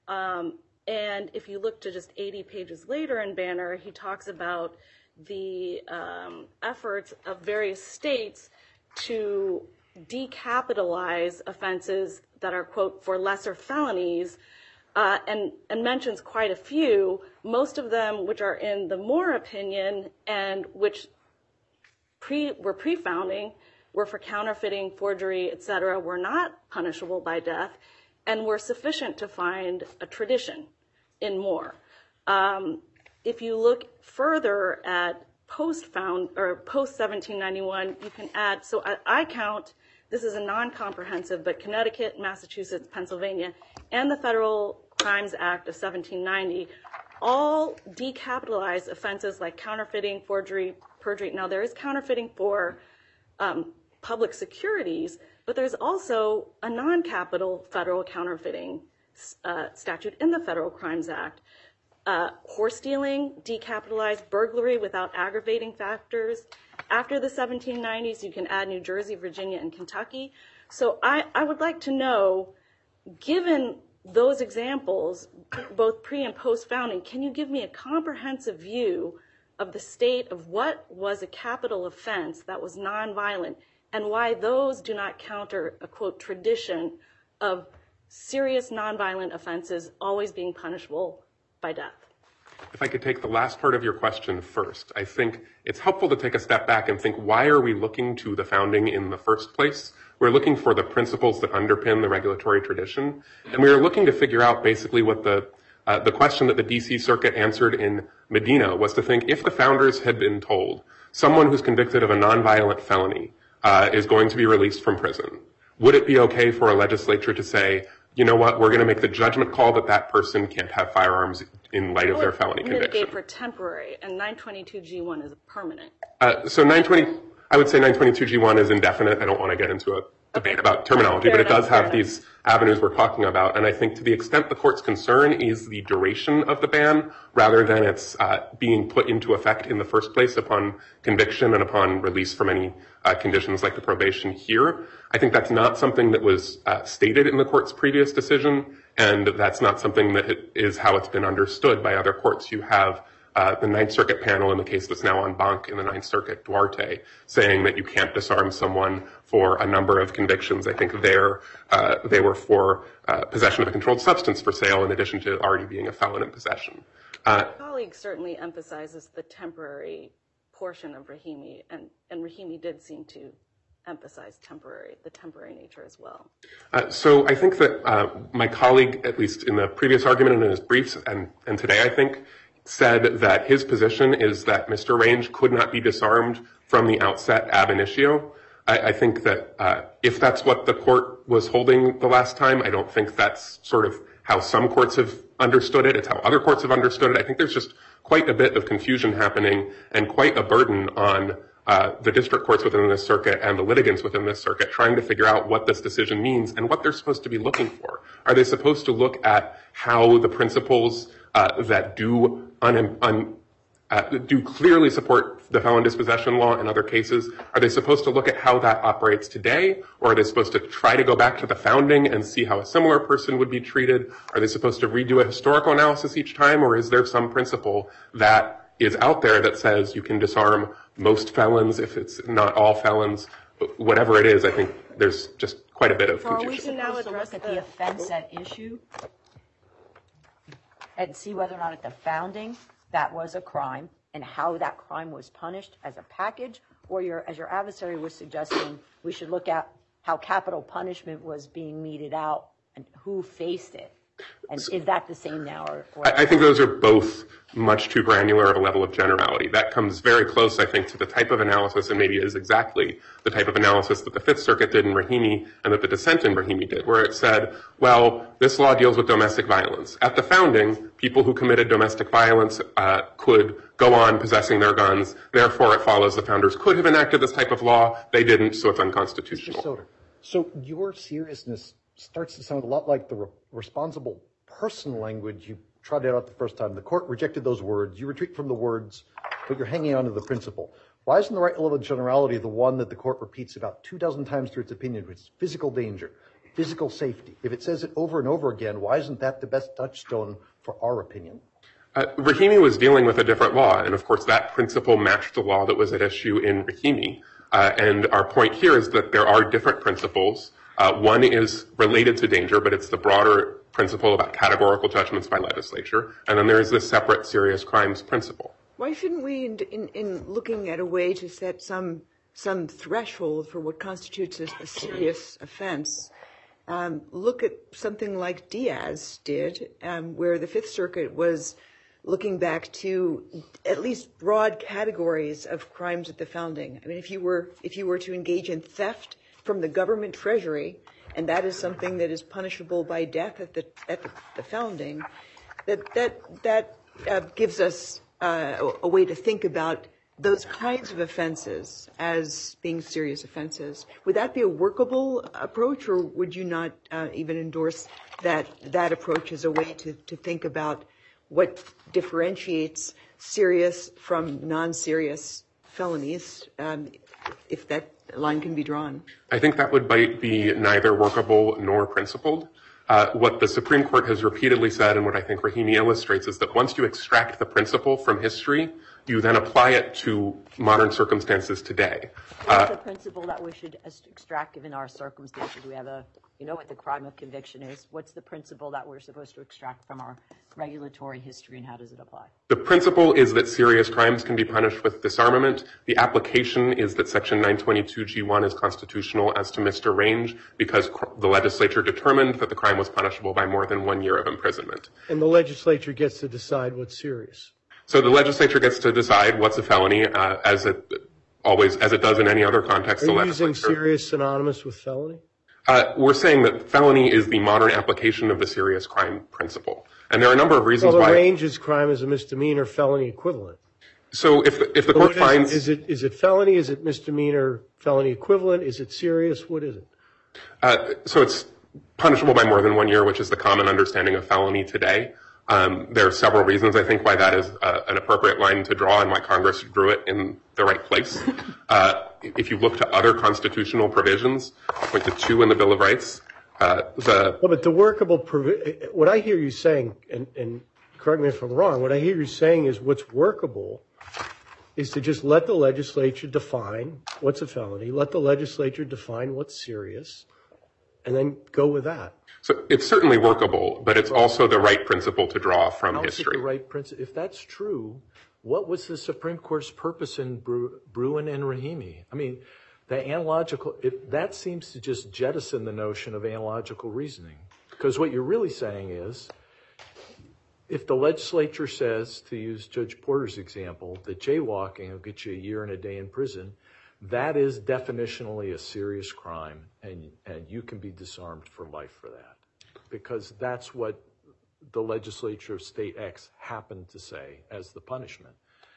And if you look to just 80 pages later in Banner, he talks about the efforts of various states to decapitalize offenses that are, quote, for lesser felonies, and mentions quite a few, most of them which are in the Moore opinion and which were pre-founding, were for counterfeiting, forgery, etc., were not punishable by death, and were sufficient to find a tradition in Moore. If you look further at post-1791, you can add, so I count, this is a non-comprehensive, but Connecticut, Massachusetts, Pennsylvania, and the Federal Crimes Act of 1790 all decapitalized offenses like counterfeiting, forgery, perjury. Now, there is counterfeiting for public securities, but there's also a non-capital federal counterfeiting statute in the Federal Crimes Act. Horse stealing, decapitalized, burglary without aggravating factors, after the 1790s, you can add New Jersey, Virginia, and Kentucky. So I would like to know, given those examples, both pre and post founding, can you give me a comprehensive view of the state of what was a capital offense that was nonviolent and why those do not counter a, quote, tradition of serious nonviolent offenses always being punishable by death? If I could take the last part of your question first, I think it's helpful to take a step back and think, why are we looking to the founding in the first place? We're looking for the principles that underpin the regulatory tradition. And we are looking to figure out basically what the question that the DC Circuit answered in Medina was to think, if the founders had been told someone who's convicted of a nonviolent felony is going to be released from prison, would it be okay for a legislature to say, you know what, we're going to make the judgment call that that person can't have firearms in light of their felony conviction? Mitigate for temporary, and 922G1 is permanent. So I would say 922G1 is indefinite. I don't want to get into a debate about terminology, but it does have these avenues we're talking about. And I think to the extent the court's concern is the duration of the ban, rather than its being put into effect in the first place upon conviction and upon release from any conditions like the probation here, I think that's not something that was stated in the court's previous decision, and that's not something that is how it's been understood by other courts. You have the Ninth Circuit panel in the case that's now en banc in the Ninth Circuit, Duarte, saying that you can't disarm someone for a number of convictions. I think they were for possession of a controlled substance for sale in addition to already being a felon in possession. My colleague certainly emphasizes the temporary portion of Rahimi, and Rahimi did seem to emphasize the temporary nature as well. So I think that my colleague, at least in the previous argument and in his briefs, and today I think, said that his position is that Mr. Range could not be disarmed from the outset ab initio. I think that if that's what the court was holding the last time, I don't think that's sort of how some courts have understood it. It's how other courts have understood it. I think there's just quite a bit of confusion happening and quite a burden on the district courts within this circuit and the litigants within this circuit trying to figure out what this decision means and what they're supposed to be looking for. Are they supposed to look at how the principles that do clearly support the felon dispossession law in other cases, are they supposed to look at how that operates today? Or are they supposed to try to go back to the founding and see how a similar person would be treated? Are they supposed to redo a historical analysis each time? Or is there some principle that is out there that says you can disarm most felons if it's not all felons? Whatever it is, I think there's just quite a bit of confusion. Are we supposed to look at the offense at issue and see whether or not at the founding that was a crime and how that crime was punished as a package? Or as your adversary was suggesting, we should look at how capital punishment was being meted out and who faced it? And is that the same now? I think those are both much too granular of a level of generality. That comes very close, I think, to the type of analysis, and maybe is exactly the type of analysis that the Fifth Circuit did in Rahimi and that the dissent in Rahimi did, where it said, well, this law deals with domestic violence. At the founding, people who committed domestic violence could go on possessing their guns. Therefore, it follows the founders could have enacted this type of law. They didn't, so it's unconstitutional. Mr. Soter, so your seriousness starts to sound a lot like the responsible person language you trotted out the first time. The court rejected those words. You retreat from the words, but you're hanging on to the principle. Why isn't the right level of generality the one that the court repeats about 24 times through its opinion, which is physical danger, physical safety? If it says it over and over again, why isn't that the best touchstone for our opinion? Rahimi was dealing with a different law, and of course that principle matched the law that was at issue in Rahimi. And our point here is that there are different principles. One is related to danger, but it's the broader principle about categorical judgments by legislature. And then there is this separate serious crimes principle. Why shouldn't we, in looking at a way to set some threshold for what constitutes a serious offense, look at something like Diaz did, where the Fifth Circuit was looking back to at least broad categories of crimes at the founding. I mean, if you were to engage in theft from the government treasury, and that is something that is punishable by death at the founding, that gives us a way to think about those kinds of offenses as being serious offenses. Would that be a workable approach, or would you not even endorse that approach as a way to think about what differentiates serious from non-serious felonies, if that line can be drawn? I think that would be neither workable nor principled. What the Supreme Court has repeatedly said, and what I think Rahimi illustrates, is that once you extract the principle from history, you then apply it to modern circumstances today. What's the principle that we should extract given our circumstances? We have you know what the crime of conviction is. What's the principle that we're supposed to extract from our regulatory history, and how does it apply? The principle is that serious crimes can be punished with disarmament. The application is that Section 922G1 is constitutional as to Mr. Range because the legislature determined that the crime was punishable by more than 1 year of imprisonment. And the legislature gets to decide what's serious. So the legislature gets to decide what's a felony, as it does in any other context. Are you using serious synonymous with felony? We're saying that felony is the modern application of the serious crime principle. And there are a number of reasons why. The Range's crime is a misdemeanor felony equivalent. So if the court finds. Is it felony? Is it misdemeanor felony equivalent? Is it serious? What is it? So it's punishable by more than 1 year, which is the common understanding of felony today. There are several reasons, I think, why that is an appropriate line to draw and why Congress drew it in the right place. If you look to other constitutional provisions, point to 2 in the Bill of Rights. But the workable what I hear you saying, and correct me if I'm wrong, what I hear you saying is what's workable is to just let the legislature define what's a felony, let the legislature define what's serious, and then go with that. So it's certainly workable, but it's also the right principle to draw from history. The right principle? If that's true, what was the Supreme Court's purpose in Bruin and Rahimi? I mean, that seems to just jettison the notion of analogical reasoning. Because what you're really saying is, if the legislature says, to use Judge Porter's example, that jaywalking will get you a year and a day in prison, that is definitionally a serious crime, and you can be disarmed for life for that. Because that's what the legislature of State X happened to say as the punishment.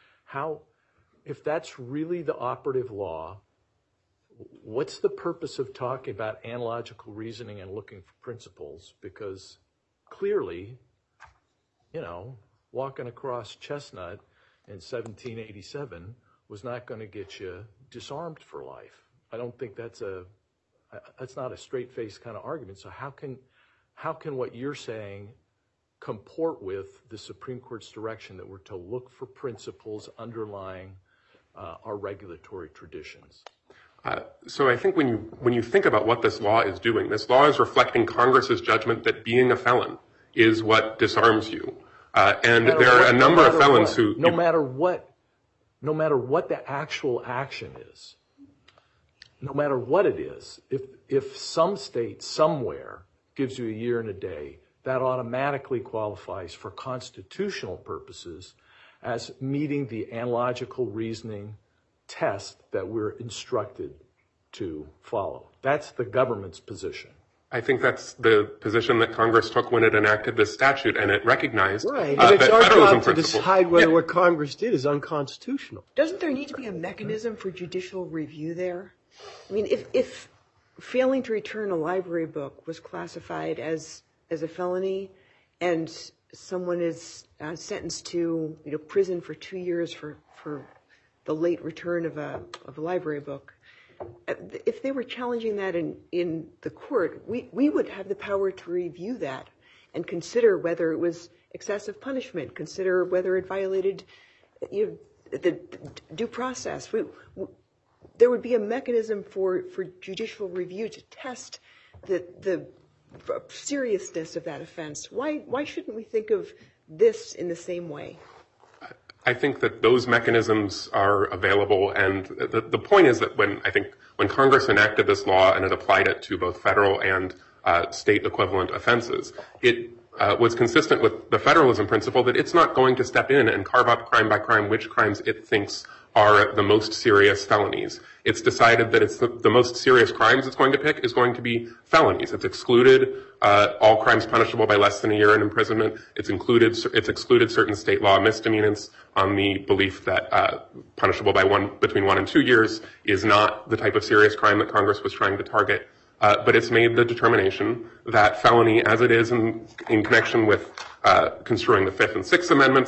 If that's really the operative law, what's the purpose of talking about analogical reasoning and looking for principles? Because clearly, walking across Chestnut in 1787 was not going to get you disarmed for life. I don't think that's not a straight-faced kind of argument. So how can what you're saying comport with the Supreme Court's direction that we're to look for principles underlying our regulatory traditions? So I think when you think about what this law is doing, this law is reflecting Congress's judgment that being a felon is what disarms you. And there are a number of felons who... No matter what the actual action is, no matter what it is, if some state somewhere gives you a year and a day, that automatically qualifies for constitutional purposes as meeting the analogical reasoning test that we're instructed to follow. That's the government's position. I think that's the position that Congress took when it enacted this statute, and it recognized right. And it's our job to decide whether what Congress did is unconstitutional. Doesn't there need to be a mechanism for judicial review there? I mean, if failing to return a library book was classified as a felony, and someone is sentenced to prison for 2 years for the late return of a library book, if they were challenging that in the court, we would have the power to review that and consider whether it was excessive punishment, consider whether it violated the due process. There would be a mechanism for judicial review to test the seriousness of that offense. Why shouldn't we think of this in the same way? I think that those mechanisms are available, and the point is that when Congress enacted this law and it applied it to both federal and state equivalent offenses, it was consistent with the federalism principle that it's not going to step in and carve up crime by crime which crimes it thinks are the most serious felonies. It's decided that it's the most serious crimes it's going to pick is going to be felonies. It's excluded all crimes punishable by less than a year in imprisonment. It's excluded certain state law misdemeanors on the belief that punishable by between 1 and 2 years is not the type of serious crime that Congress was trying to target. But it's made the determination that felony, as it is in connection with construing the Fifth and Sixth Amendments,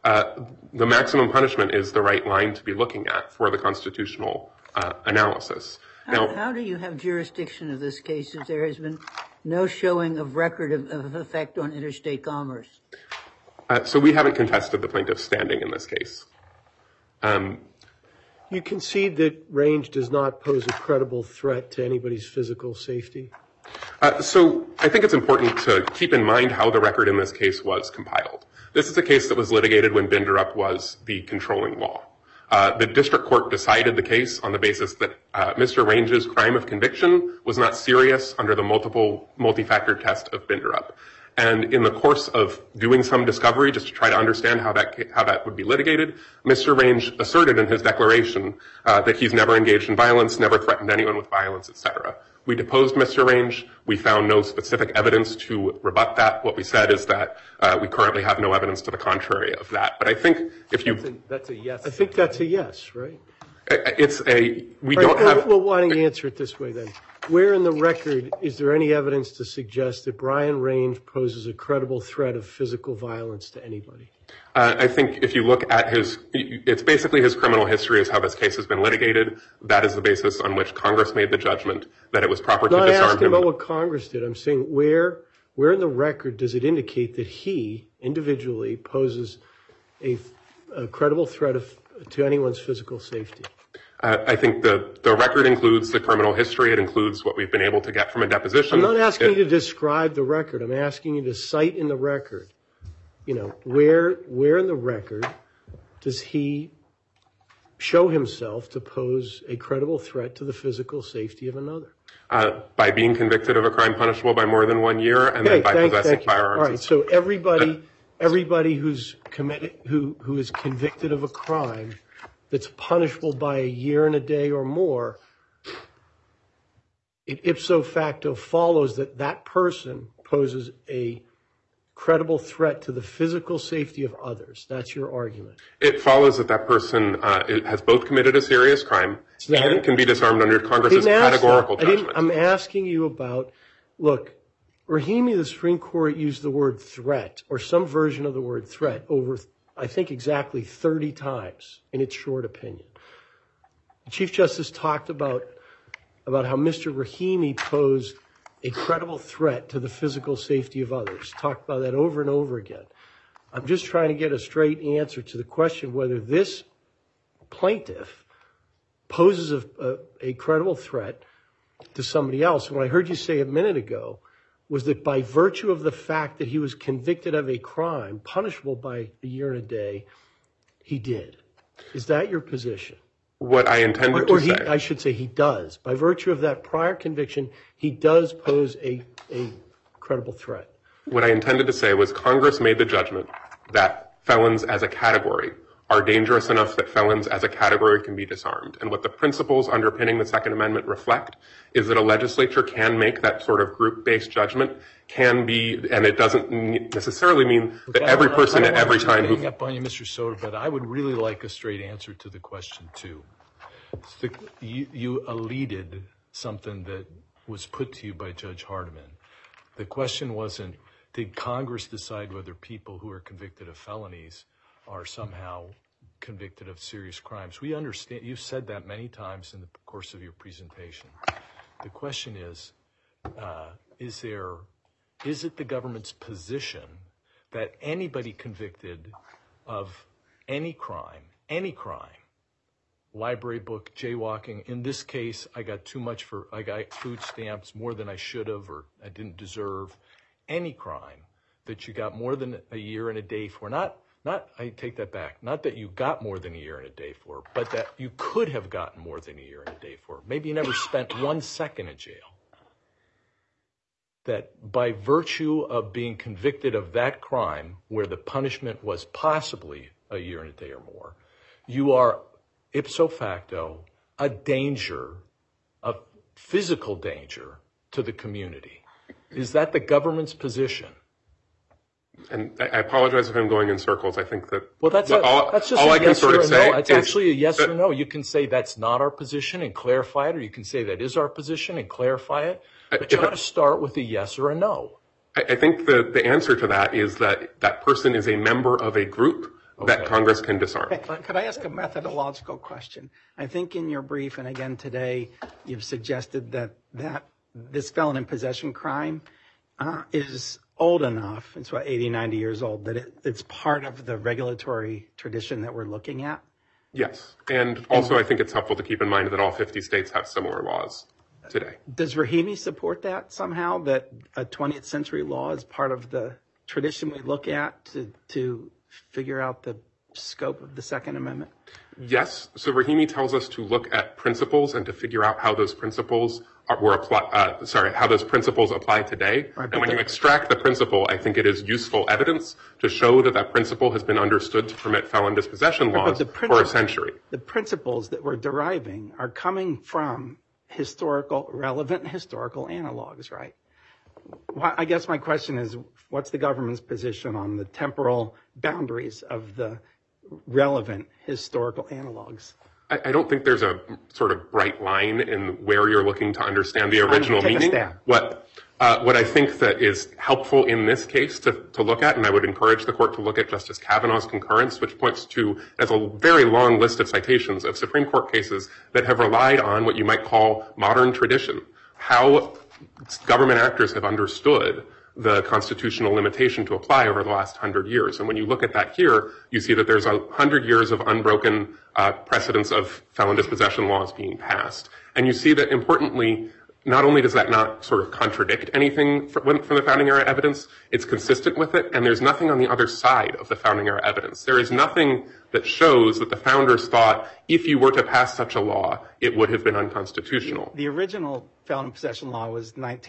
the maximum punishment is the right line to be looking at for the constitutional analysis. How do you have jurisdiction of this case if there has been no showing of record of effect on interstate commerce? So we haven't contested the plaintiff's standing in this case. You concede that range does not pose a credible threat to anybody's physical safety? So I think it's important to keep in mind how the record in this case was compiled. This is a case that was litigated when Binderup was the controlling law. The district court decided the case on the basis that Mr. Range's crime of conviction was not serious under the multi-factor test of Binderup. And in the course of doing some discovery, just to try to understand how that would be litigated, Mr. Range asserted in his declaration that he's never engaged in violence, never threatened anyone with violence, etc. We deposed Mr. Range. We found no specific evidence to rebut that. What we said is that we currently have no evidence to the contrary of that. But I think if you... That's a yes. I think that's a yes, right? It's a... We don't have... Well, why don't you answer it this way then? Where in the record is there any evidence to suggest that Brian Range poses a credible threat of physical violence to anybody? I think if you look at it's basically his criminal history is how this case has been litigated. That is the basis on which Congress made the judgment that it was proper to disarm him. I'm not asking about what Congress did. I'm saying where in the record does it indicate that he individually poses a credible threat to anyone's physical safety? I think the record includes the criminal history. It includes what we've been able to get from a deposition. I'm not asking you to describe the record. I'm asking you to cite in the record, where in the record does he show himself to pose a credible threat to the physical safety of another? By being convicted of a crime punishable by more than 1 year, and then by possessing firearms. All right, so everybody who's committed, who is convicted of a crime that's punishable by a year and a day or more, it ipso facto follows that person poses a credible threat to the physical safety of others. That's your argument. It follows that person has both committed a serious crime and can be disarmed under Congress's categorical judgment. I'm asking you about, look, Rahimi, the Supreme Court used the word threat or some version of the word threat over, I think, exactly 30 times in its short opinion. The Chief Justice talked about how Mr. Rahimi posed a credible threat to the physical safety of others. Talked about that over and over again. I'm just trying to get a straight answer to the question whether this plaintiff poses a credible threat to somebody else. And what I heard you say a minute ago was that by virtue of the fact that he was convicted of a crime punishable by a year and a day, he did. Is that your position? What I intended to say. I should say he does. By virtue of that prior conviction, he does pose a credible threat. What I intended to say was Congress made the judgment that felons as a category are dangerous enough that felons as a category can be disarmed. And what the principles underpinning the Second Amendment reflect is that a legislature can make that sort of group-based judgment, can be, and it doesn't necessarily mean that every person at every time. I'm not hanging up on you, Mr. Soter, but I would really like a straight answer to the question, too. You eluded something that was put to you by Judge Hardiman. The question wasn't, did Congress decide whether people who are convicted of felonies are somehow convicted of serious crimes? We understand, you've said that many times in the course of your presentation. The question is it the government's position that anybody convicted of any crime, library book, jaywalking, in this case, I got food stamps more than I should have or I didn't deserve, any crime that you got more than a year and a day for, I take that back, not that you got more than a year and a day for, but that you could have gotten more than a year and a day for. Maybe you never spent 1 second in jail. That by virtue of being convicted of that crime, where the punishment was possibly a year and a day or more, you are ipso facto a danger, a physical danger to the community. Is that the government's position? And I apologize if I'm going in circles. I think that that's just all I can sort of say no. It's actually a yes or no. You can say that's not our position and clarify it, or you can say that is our position and clarify it. But you got to start with a yes or a no. I think the answer to that is that that person is a member of a group that Congress can disarm. Could I ask a methodological question? I think in your brief, and again today, you've suggested that this felon in possession crime is old enough, it's about 80, 90 years old, that it's part of the regulatory tradition that we're looking at? Yes. And also I think it's helpful to keep in mind that all 50 states have similar laws today. Does Rahimi support that somehow, that a 20th century law is part of the tradition we look at to figure out the scope of the Second Amendment? Yes. So Rahimi tells us to look at principles and to figure out how those principles how those principles apply today. Right, and when you extract the principle, I think it is useful evidence to show that that principle has been understood to permit felon dispossession laws for a century. The principles that we're deriving are coming from relevant historical analogs, right? I guess my question is, what's the government's position on the temporal boundaries of the relevant historical analogs? I don't think there's a sort of bright line in where you're looking to understand the original meaning. What I think that is helpful in this case to look at, and I would encourage the court to look at Justice Kavanaugh's concurrence, which points to, as a very long list of citations of Supreme Court cases that have relied on what you might call modern tradition, how government actors have understood the constitutional limitation to apply over the last 100 years. And when you look at that here, you see that there's 100 years of unbroken precedence of felon dispossession laws being passed. And you see that, importantly, not only does that not sort of contradict anything from the founding era evidence, it's consistent with it, and there's nothing on the other side of the founding era evidence. There is nothing that shows that the founders thought if you were to pass such a law, it would have been unconstitutional. The original felon possession law was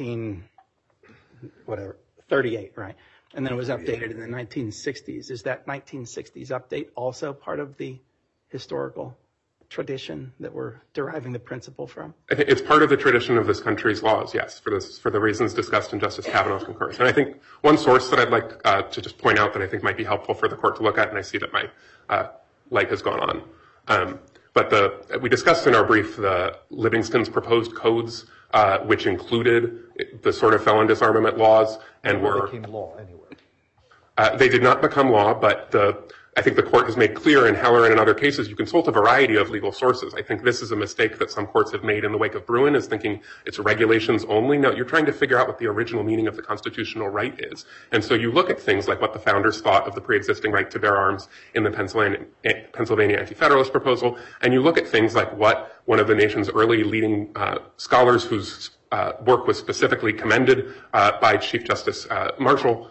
38, right? And then it was updated in the 1960s. Is that 1960s update also part of the historical tradition that we're deriving the principle from? I think it's part of the tradition of this country's laws, yes, for the reasons discussed in Justice Kavanaugh's concurrence. And I think one source that I'd like to just point out that I think might be helpful for the court to look at, and I see that my light has gone on, but we discussed in our brief the Livingston's proposed codes, which included the sort of felon disarmament laws, and were became law anyway. They did not become law, but I think the court has made clear in Heller and in other cases, you consult a variety of legal sources. I think this is a mistake that some courts have made in the wake of Bruin, is thinking it's regulations only. No, you're trying to figure out what the original meaning of the constitutional right is. And so you look at things like what the founders thought of the pre-existing right to bear arms in the Pennsylvania Anti-Federalist proposal, and you look at things like what one of the nation's early leading scholars whose work was specifically commended by Chief Justice Marshall,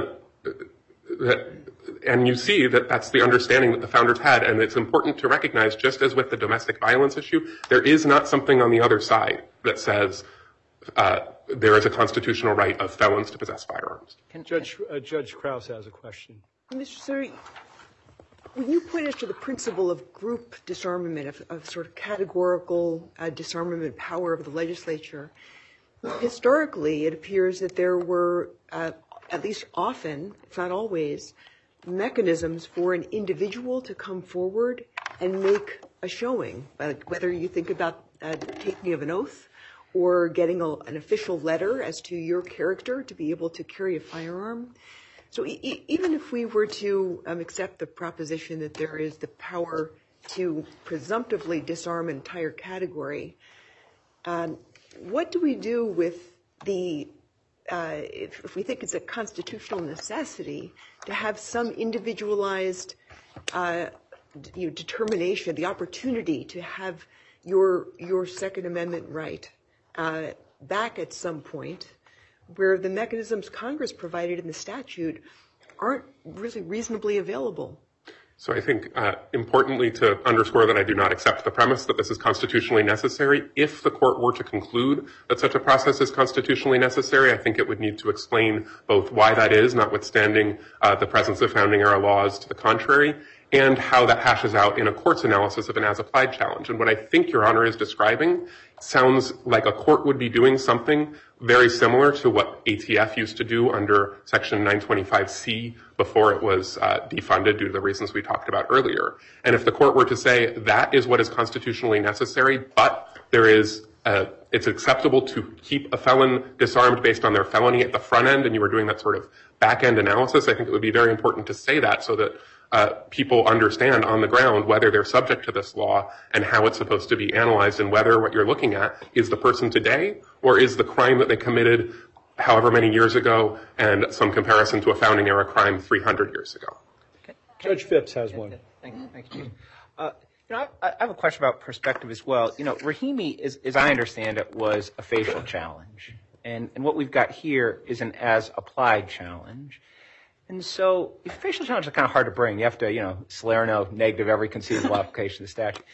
and you see that that's the understanding that the founders had, and it's important to recognize, just as with the domestic violence issue, there is not something on the other side that says there is a constitutional right of felons to possess firearms. Judge Krause has a question. Mr. Suri, when you pointed to the principle of group disarmament, of sort of categorical disarmament power of the legislature, historically it appears that there were, at least often, if not always, mechanisms for an individual to come forward and make a showing, whether you think about taking of an oath or getting an official letter as to your character to be able to carry a firearm. So even if we were to accept the proposition that there is the power to presumptively disarm an entire category, what do we do with if we think it's a constitutional necessity to have some individualized determination, the opportunity to have your Second Amendment right back at some point, where the mechanisms Congress provided in the statute aren't really reasonably available? So I think, importantly, to underscore that I do not accept the premise that this is constitutionally necessary. If the court were to conclude that such a process is constitutionally necessary, I think it would need to explain both why that is, notwithstanding the presence of founding era laws to the contrary, and how that hashes out in a court's analysis of an as-applied challenge. And what I think Your Honor is describing sounds like a court would be doing something very similar to what ATF used to do under Section 925C before it was defunded due to the reasons we talked about earlier. And if the court were to say that is what is constitutionally necessary, but there is it's acceptable to keep a felon disarmed based on their felony at the front end, and you were doing that sort of back-end analysis, I think it would be very important to say that so that people understand on the ground whether they're subject to this law and how it's supposed to be analyzed, and whether what you're looking at is the person today or is the crime that they committed however many years ago, and some comparison to a founding era crime 300 years ago. Judge Phipps has one. Thank you. I have a question about perspective as well. Rahimi, as I understand it, was a facial challenge. And what we've got here is an as-applied challenge. And so facial challenges are kind of hard to bring. You have to, Salerno negative every conceivable application of the statute.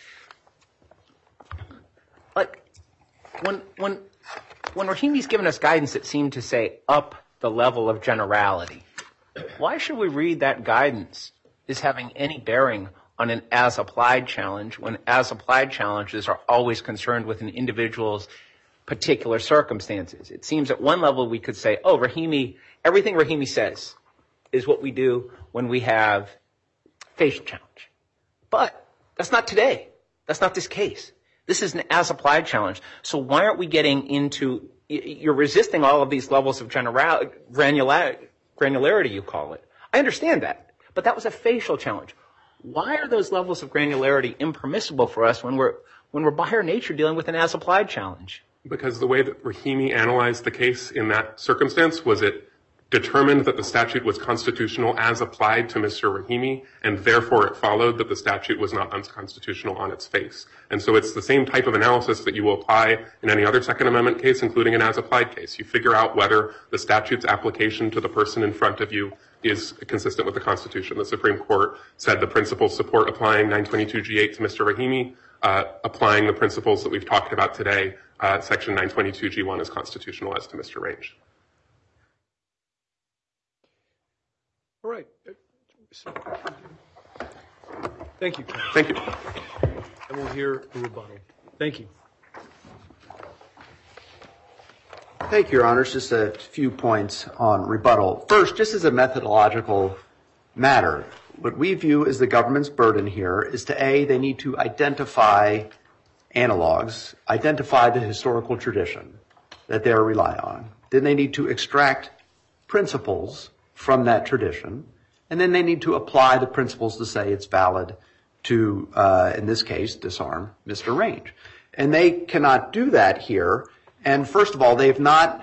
But when Rahimi's given us guidance that seemed to say up the level of generality, why should we read that guidance as having any bearing on an as-applied challenge when as-applied challenges are always concerned with an individual's particular circumstances? It seems at one level we could say, everything Rahimi says is what we do when we have facial challenge. But that's not today. That's not this case. This is an as-applied challenge. So why aren't we getting into, you're resisting all of these levels of granularity, you call it. I understand that. But that was a facial challenge. Why are those levels of granularity impermissible for us when we're by our nature dealing with an as-applied challenge? Because the way that Rahimi analyzed the case in that circumstance was it determined that the statute was constitutional as applied to Mr. Rahimi, and therefore it followed that the statute was not unconstitutional on its face. And so it's the same type of analysis that you will apply in any other Second Amendment case, including an as-applied case. You figure out whether the statute's application to the person in front of you is consistent with the Constitution. The Supreme Court said the principles support applying 922G8 to Mr. Rahimi, applying the principles that we've talked about today. Section 922G1 is constitutional as to Mr. Range. All right. Thank you. Thank you. And we'll hear the rebuttal. Thank you. Thank you, Your Honors. Just a few points on rebuttal. First, just as a methodological matter, what we view as the government's burden here is to, A, they need to identify analogs, identify the historical tradition that they rely on. Then they need to extract principles from that tradition, and then they need to apply the principles to say it's valid to, in this case, disarm Mr. Range. And they cannot do that here. And first of all, they've not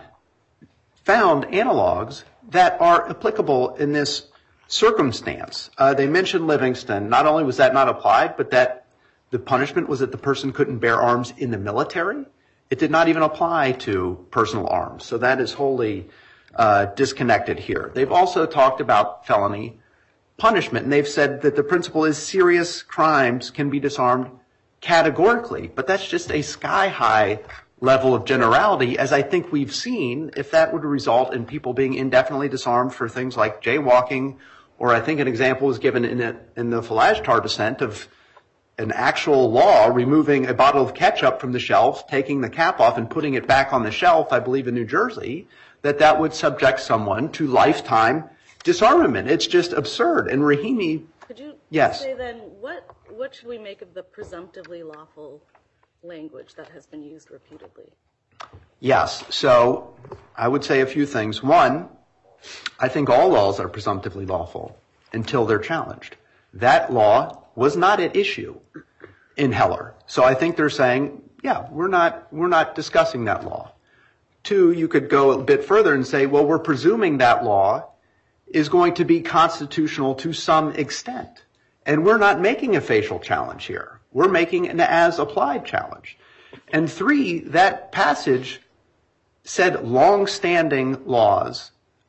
found analogs that are applicable in this circumstance. They mentioned Livingston. Not only was that not applied, but that the punishment was that the person couldn't bear arms in the military. It did not even apply to personal arms. So that is wholly disconnected here. They've also talked about felony punishment, and they've said that the principle is serious crimes can be disarmed categorically. But that's just a sky-high level of generality, as I think we've seen, if that would result in people being indefinitely disarmed for things like jaywalking, or I think an example was given in the Falajtar dissent of an actual law removing a bottle of ketchup from the shelf, taking the cap off and putting it back on the shelf, I believe in New Jersey, that would subject someone to lifetime disarmament. It's just absurd. And Rahimi, could you yes. say then, what should we make of the presumptively lawful language that has been used repeatedly? Yes. So I would say a few things. One, I think all laws are presumptively lawful until they're challenged. That law was not at issue in Heller. So I think they're saying, yeah, we're not discussing that law. Two, you could go a bit further and say, well, we're presuming that law is going to be constitutional to some extent. And we're not making a facial challenge here. We're making an as-applied challenge. And three, that passage said long-standing laws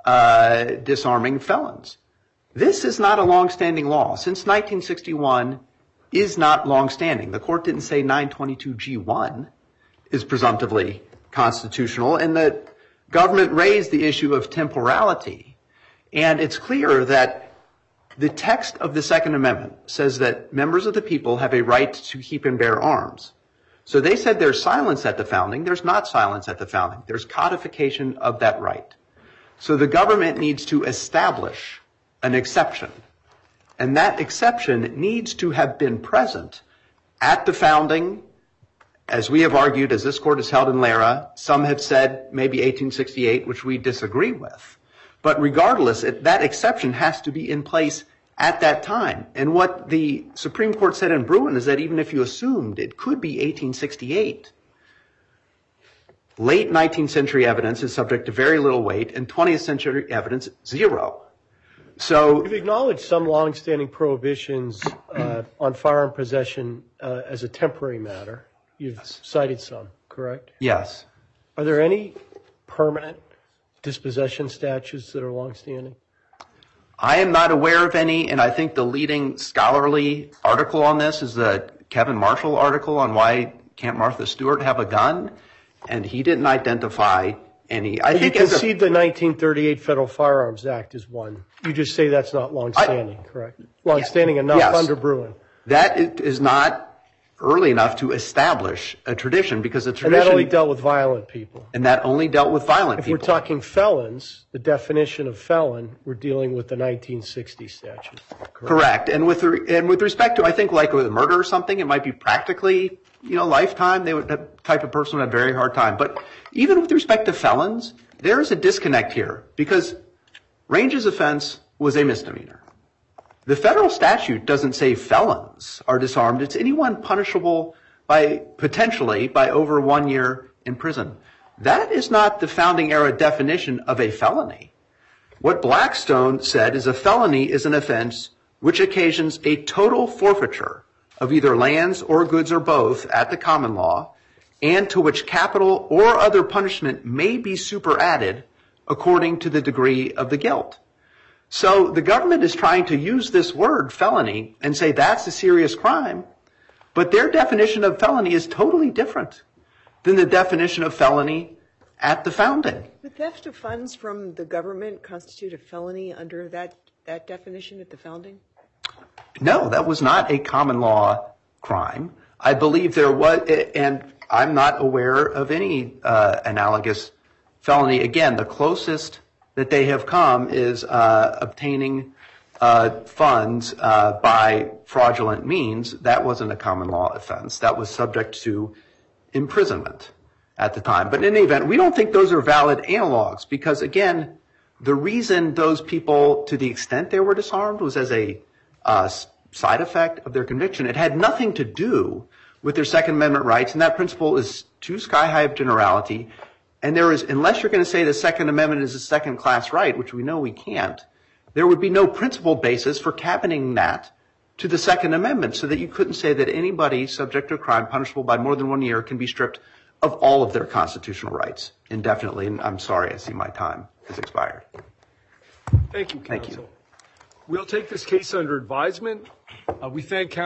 disarming felons. This is not a long-standing law. Since 1961 is not long-standing. The court didn't say 922G1 is presumptively constitutional, and the government raised the issue of temporality. And it's clear that the text of the Second Amendment says that members of the people have a right to keep and bear arms. So they said there's silence at the founding. There's not silence at the founding. There's codification of that right. So the government needs to establish an exception. And that exception needs to have been present at the founding, as we have argued, as this court has held in Lara. Some have said maybe 1868, which we disagree with. But regardless, that exception has to be in place at that time. And what the Supreme Court said in Bruin is that even if you assumed it could be 1868, late 19th century evidence is subject to very little weight, and 20th century evidence, zero. So you've acknowledged some longstanding prohibitions on firearm possession as a temporary matter. You've cited some, correct? Yes. Are there any permanent dispossession statutes that are longstanding? I am not aware of any, and I think the leading scholarly article on this is the Kevin Marshall article on why can't Martha Stewart have a gun, and he didn't identify any. I think you concede the 1938 Federal Firearms Act is one. You just say that's not longstanding, correct? Longstanding enough under Bruin. That is not early enough to establish a tradition, because a tradition... And that only dealt with violent people. And that only dealt with violent people. If we're talking felons, the definition of felon, we're dealing with the 1960 statute. Correct. And with respect to, I think, like with murder or something, it might be practically, lifetime. That type of person would have a very hard time. But even with respect to felons, there is a disconnect here, because Range's offense was a misdemeanor. The federal statute doesn't say felons are disarmed. It's anyone punishable potentially by over 1 year in prison. That is not the founding era definition of a felony. What Blackstone said is a felony is an offense which occasions a total forfeiture of either lands or goods or both at the common law, and to which capital or other punishment may be superadded according to the degree of the guilt. So the government is trying to use this word felony and say that's a serious crime, but their definition of felony is totally different than the definition of felony at the founding. The theft of funds from the government constitute a felony under that definition at the founding? No, that was not a common law crime. I believe there was, and I'm not aware of any analogous felony. Again, the closest that they have come is obtaining funds by fraudulent means. That wasn't a common law offense. That was subject to imprisonment at the time. But in any event, we don't think those are valid analogs, because, again, the reason those people, to the extent they were disarmed, was as a side effect of their conviction. It had nothing to do with their Second Amendment rights, and that principle is too sky-high of generality. And there is, unless you're going to say the Second Amendment is a second-class right, which we know we can't, there would be no principled basis for cabining that to the Second Amendment, so that you couldn't say that anybody subject to a crime punishable by more than 1 year can be stripped of all of their constitutional rights indefinitely. And I'm sorry, I see my time has expired. Thank you, counsel. We'll take this case under advisement. We thank counsel.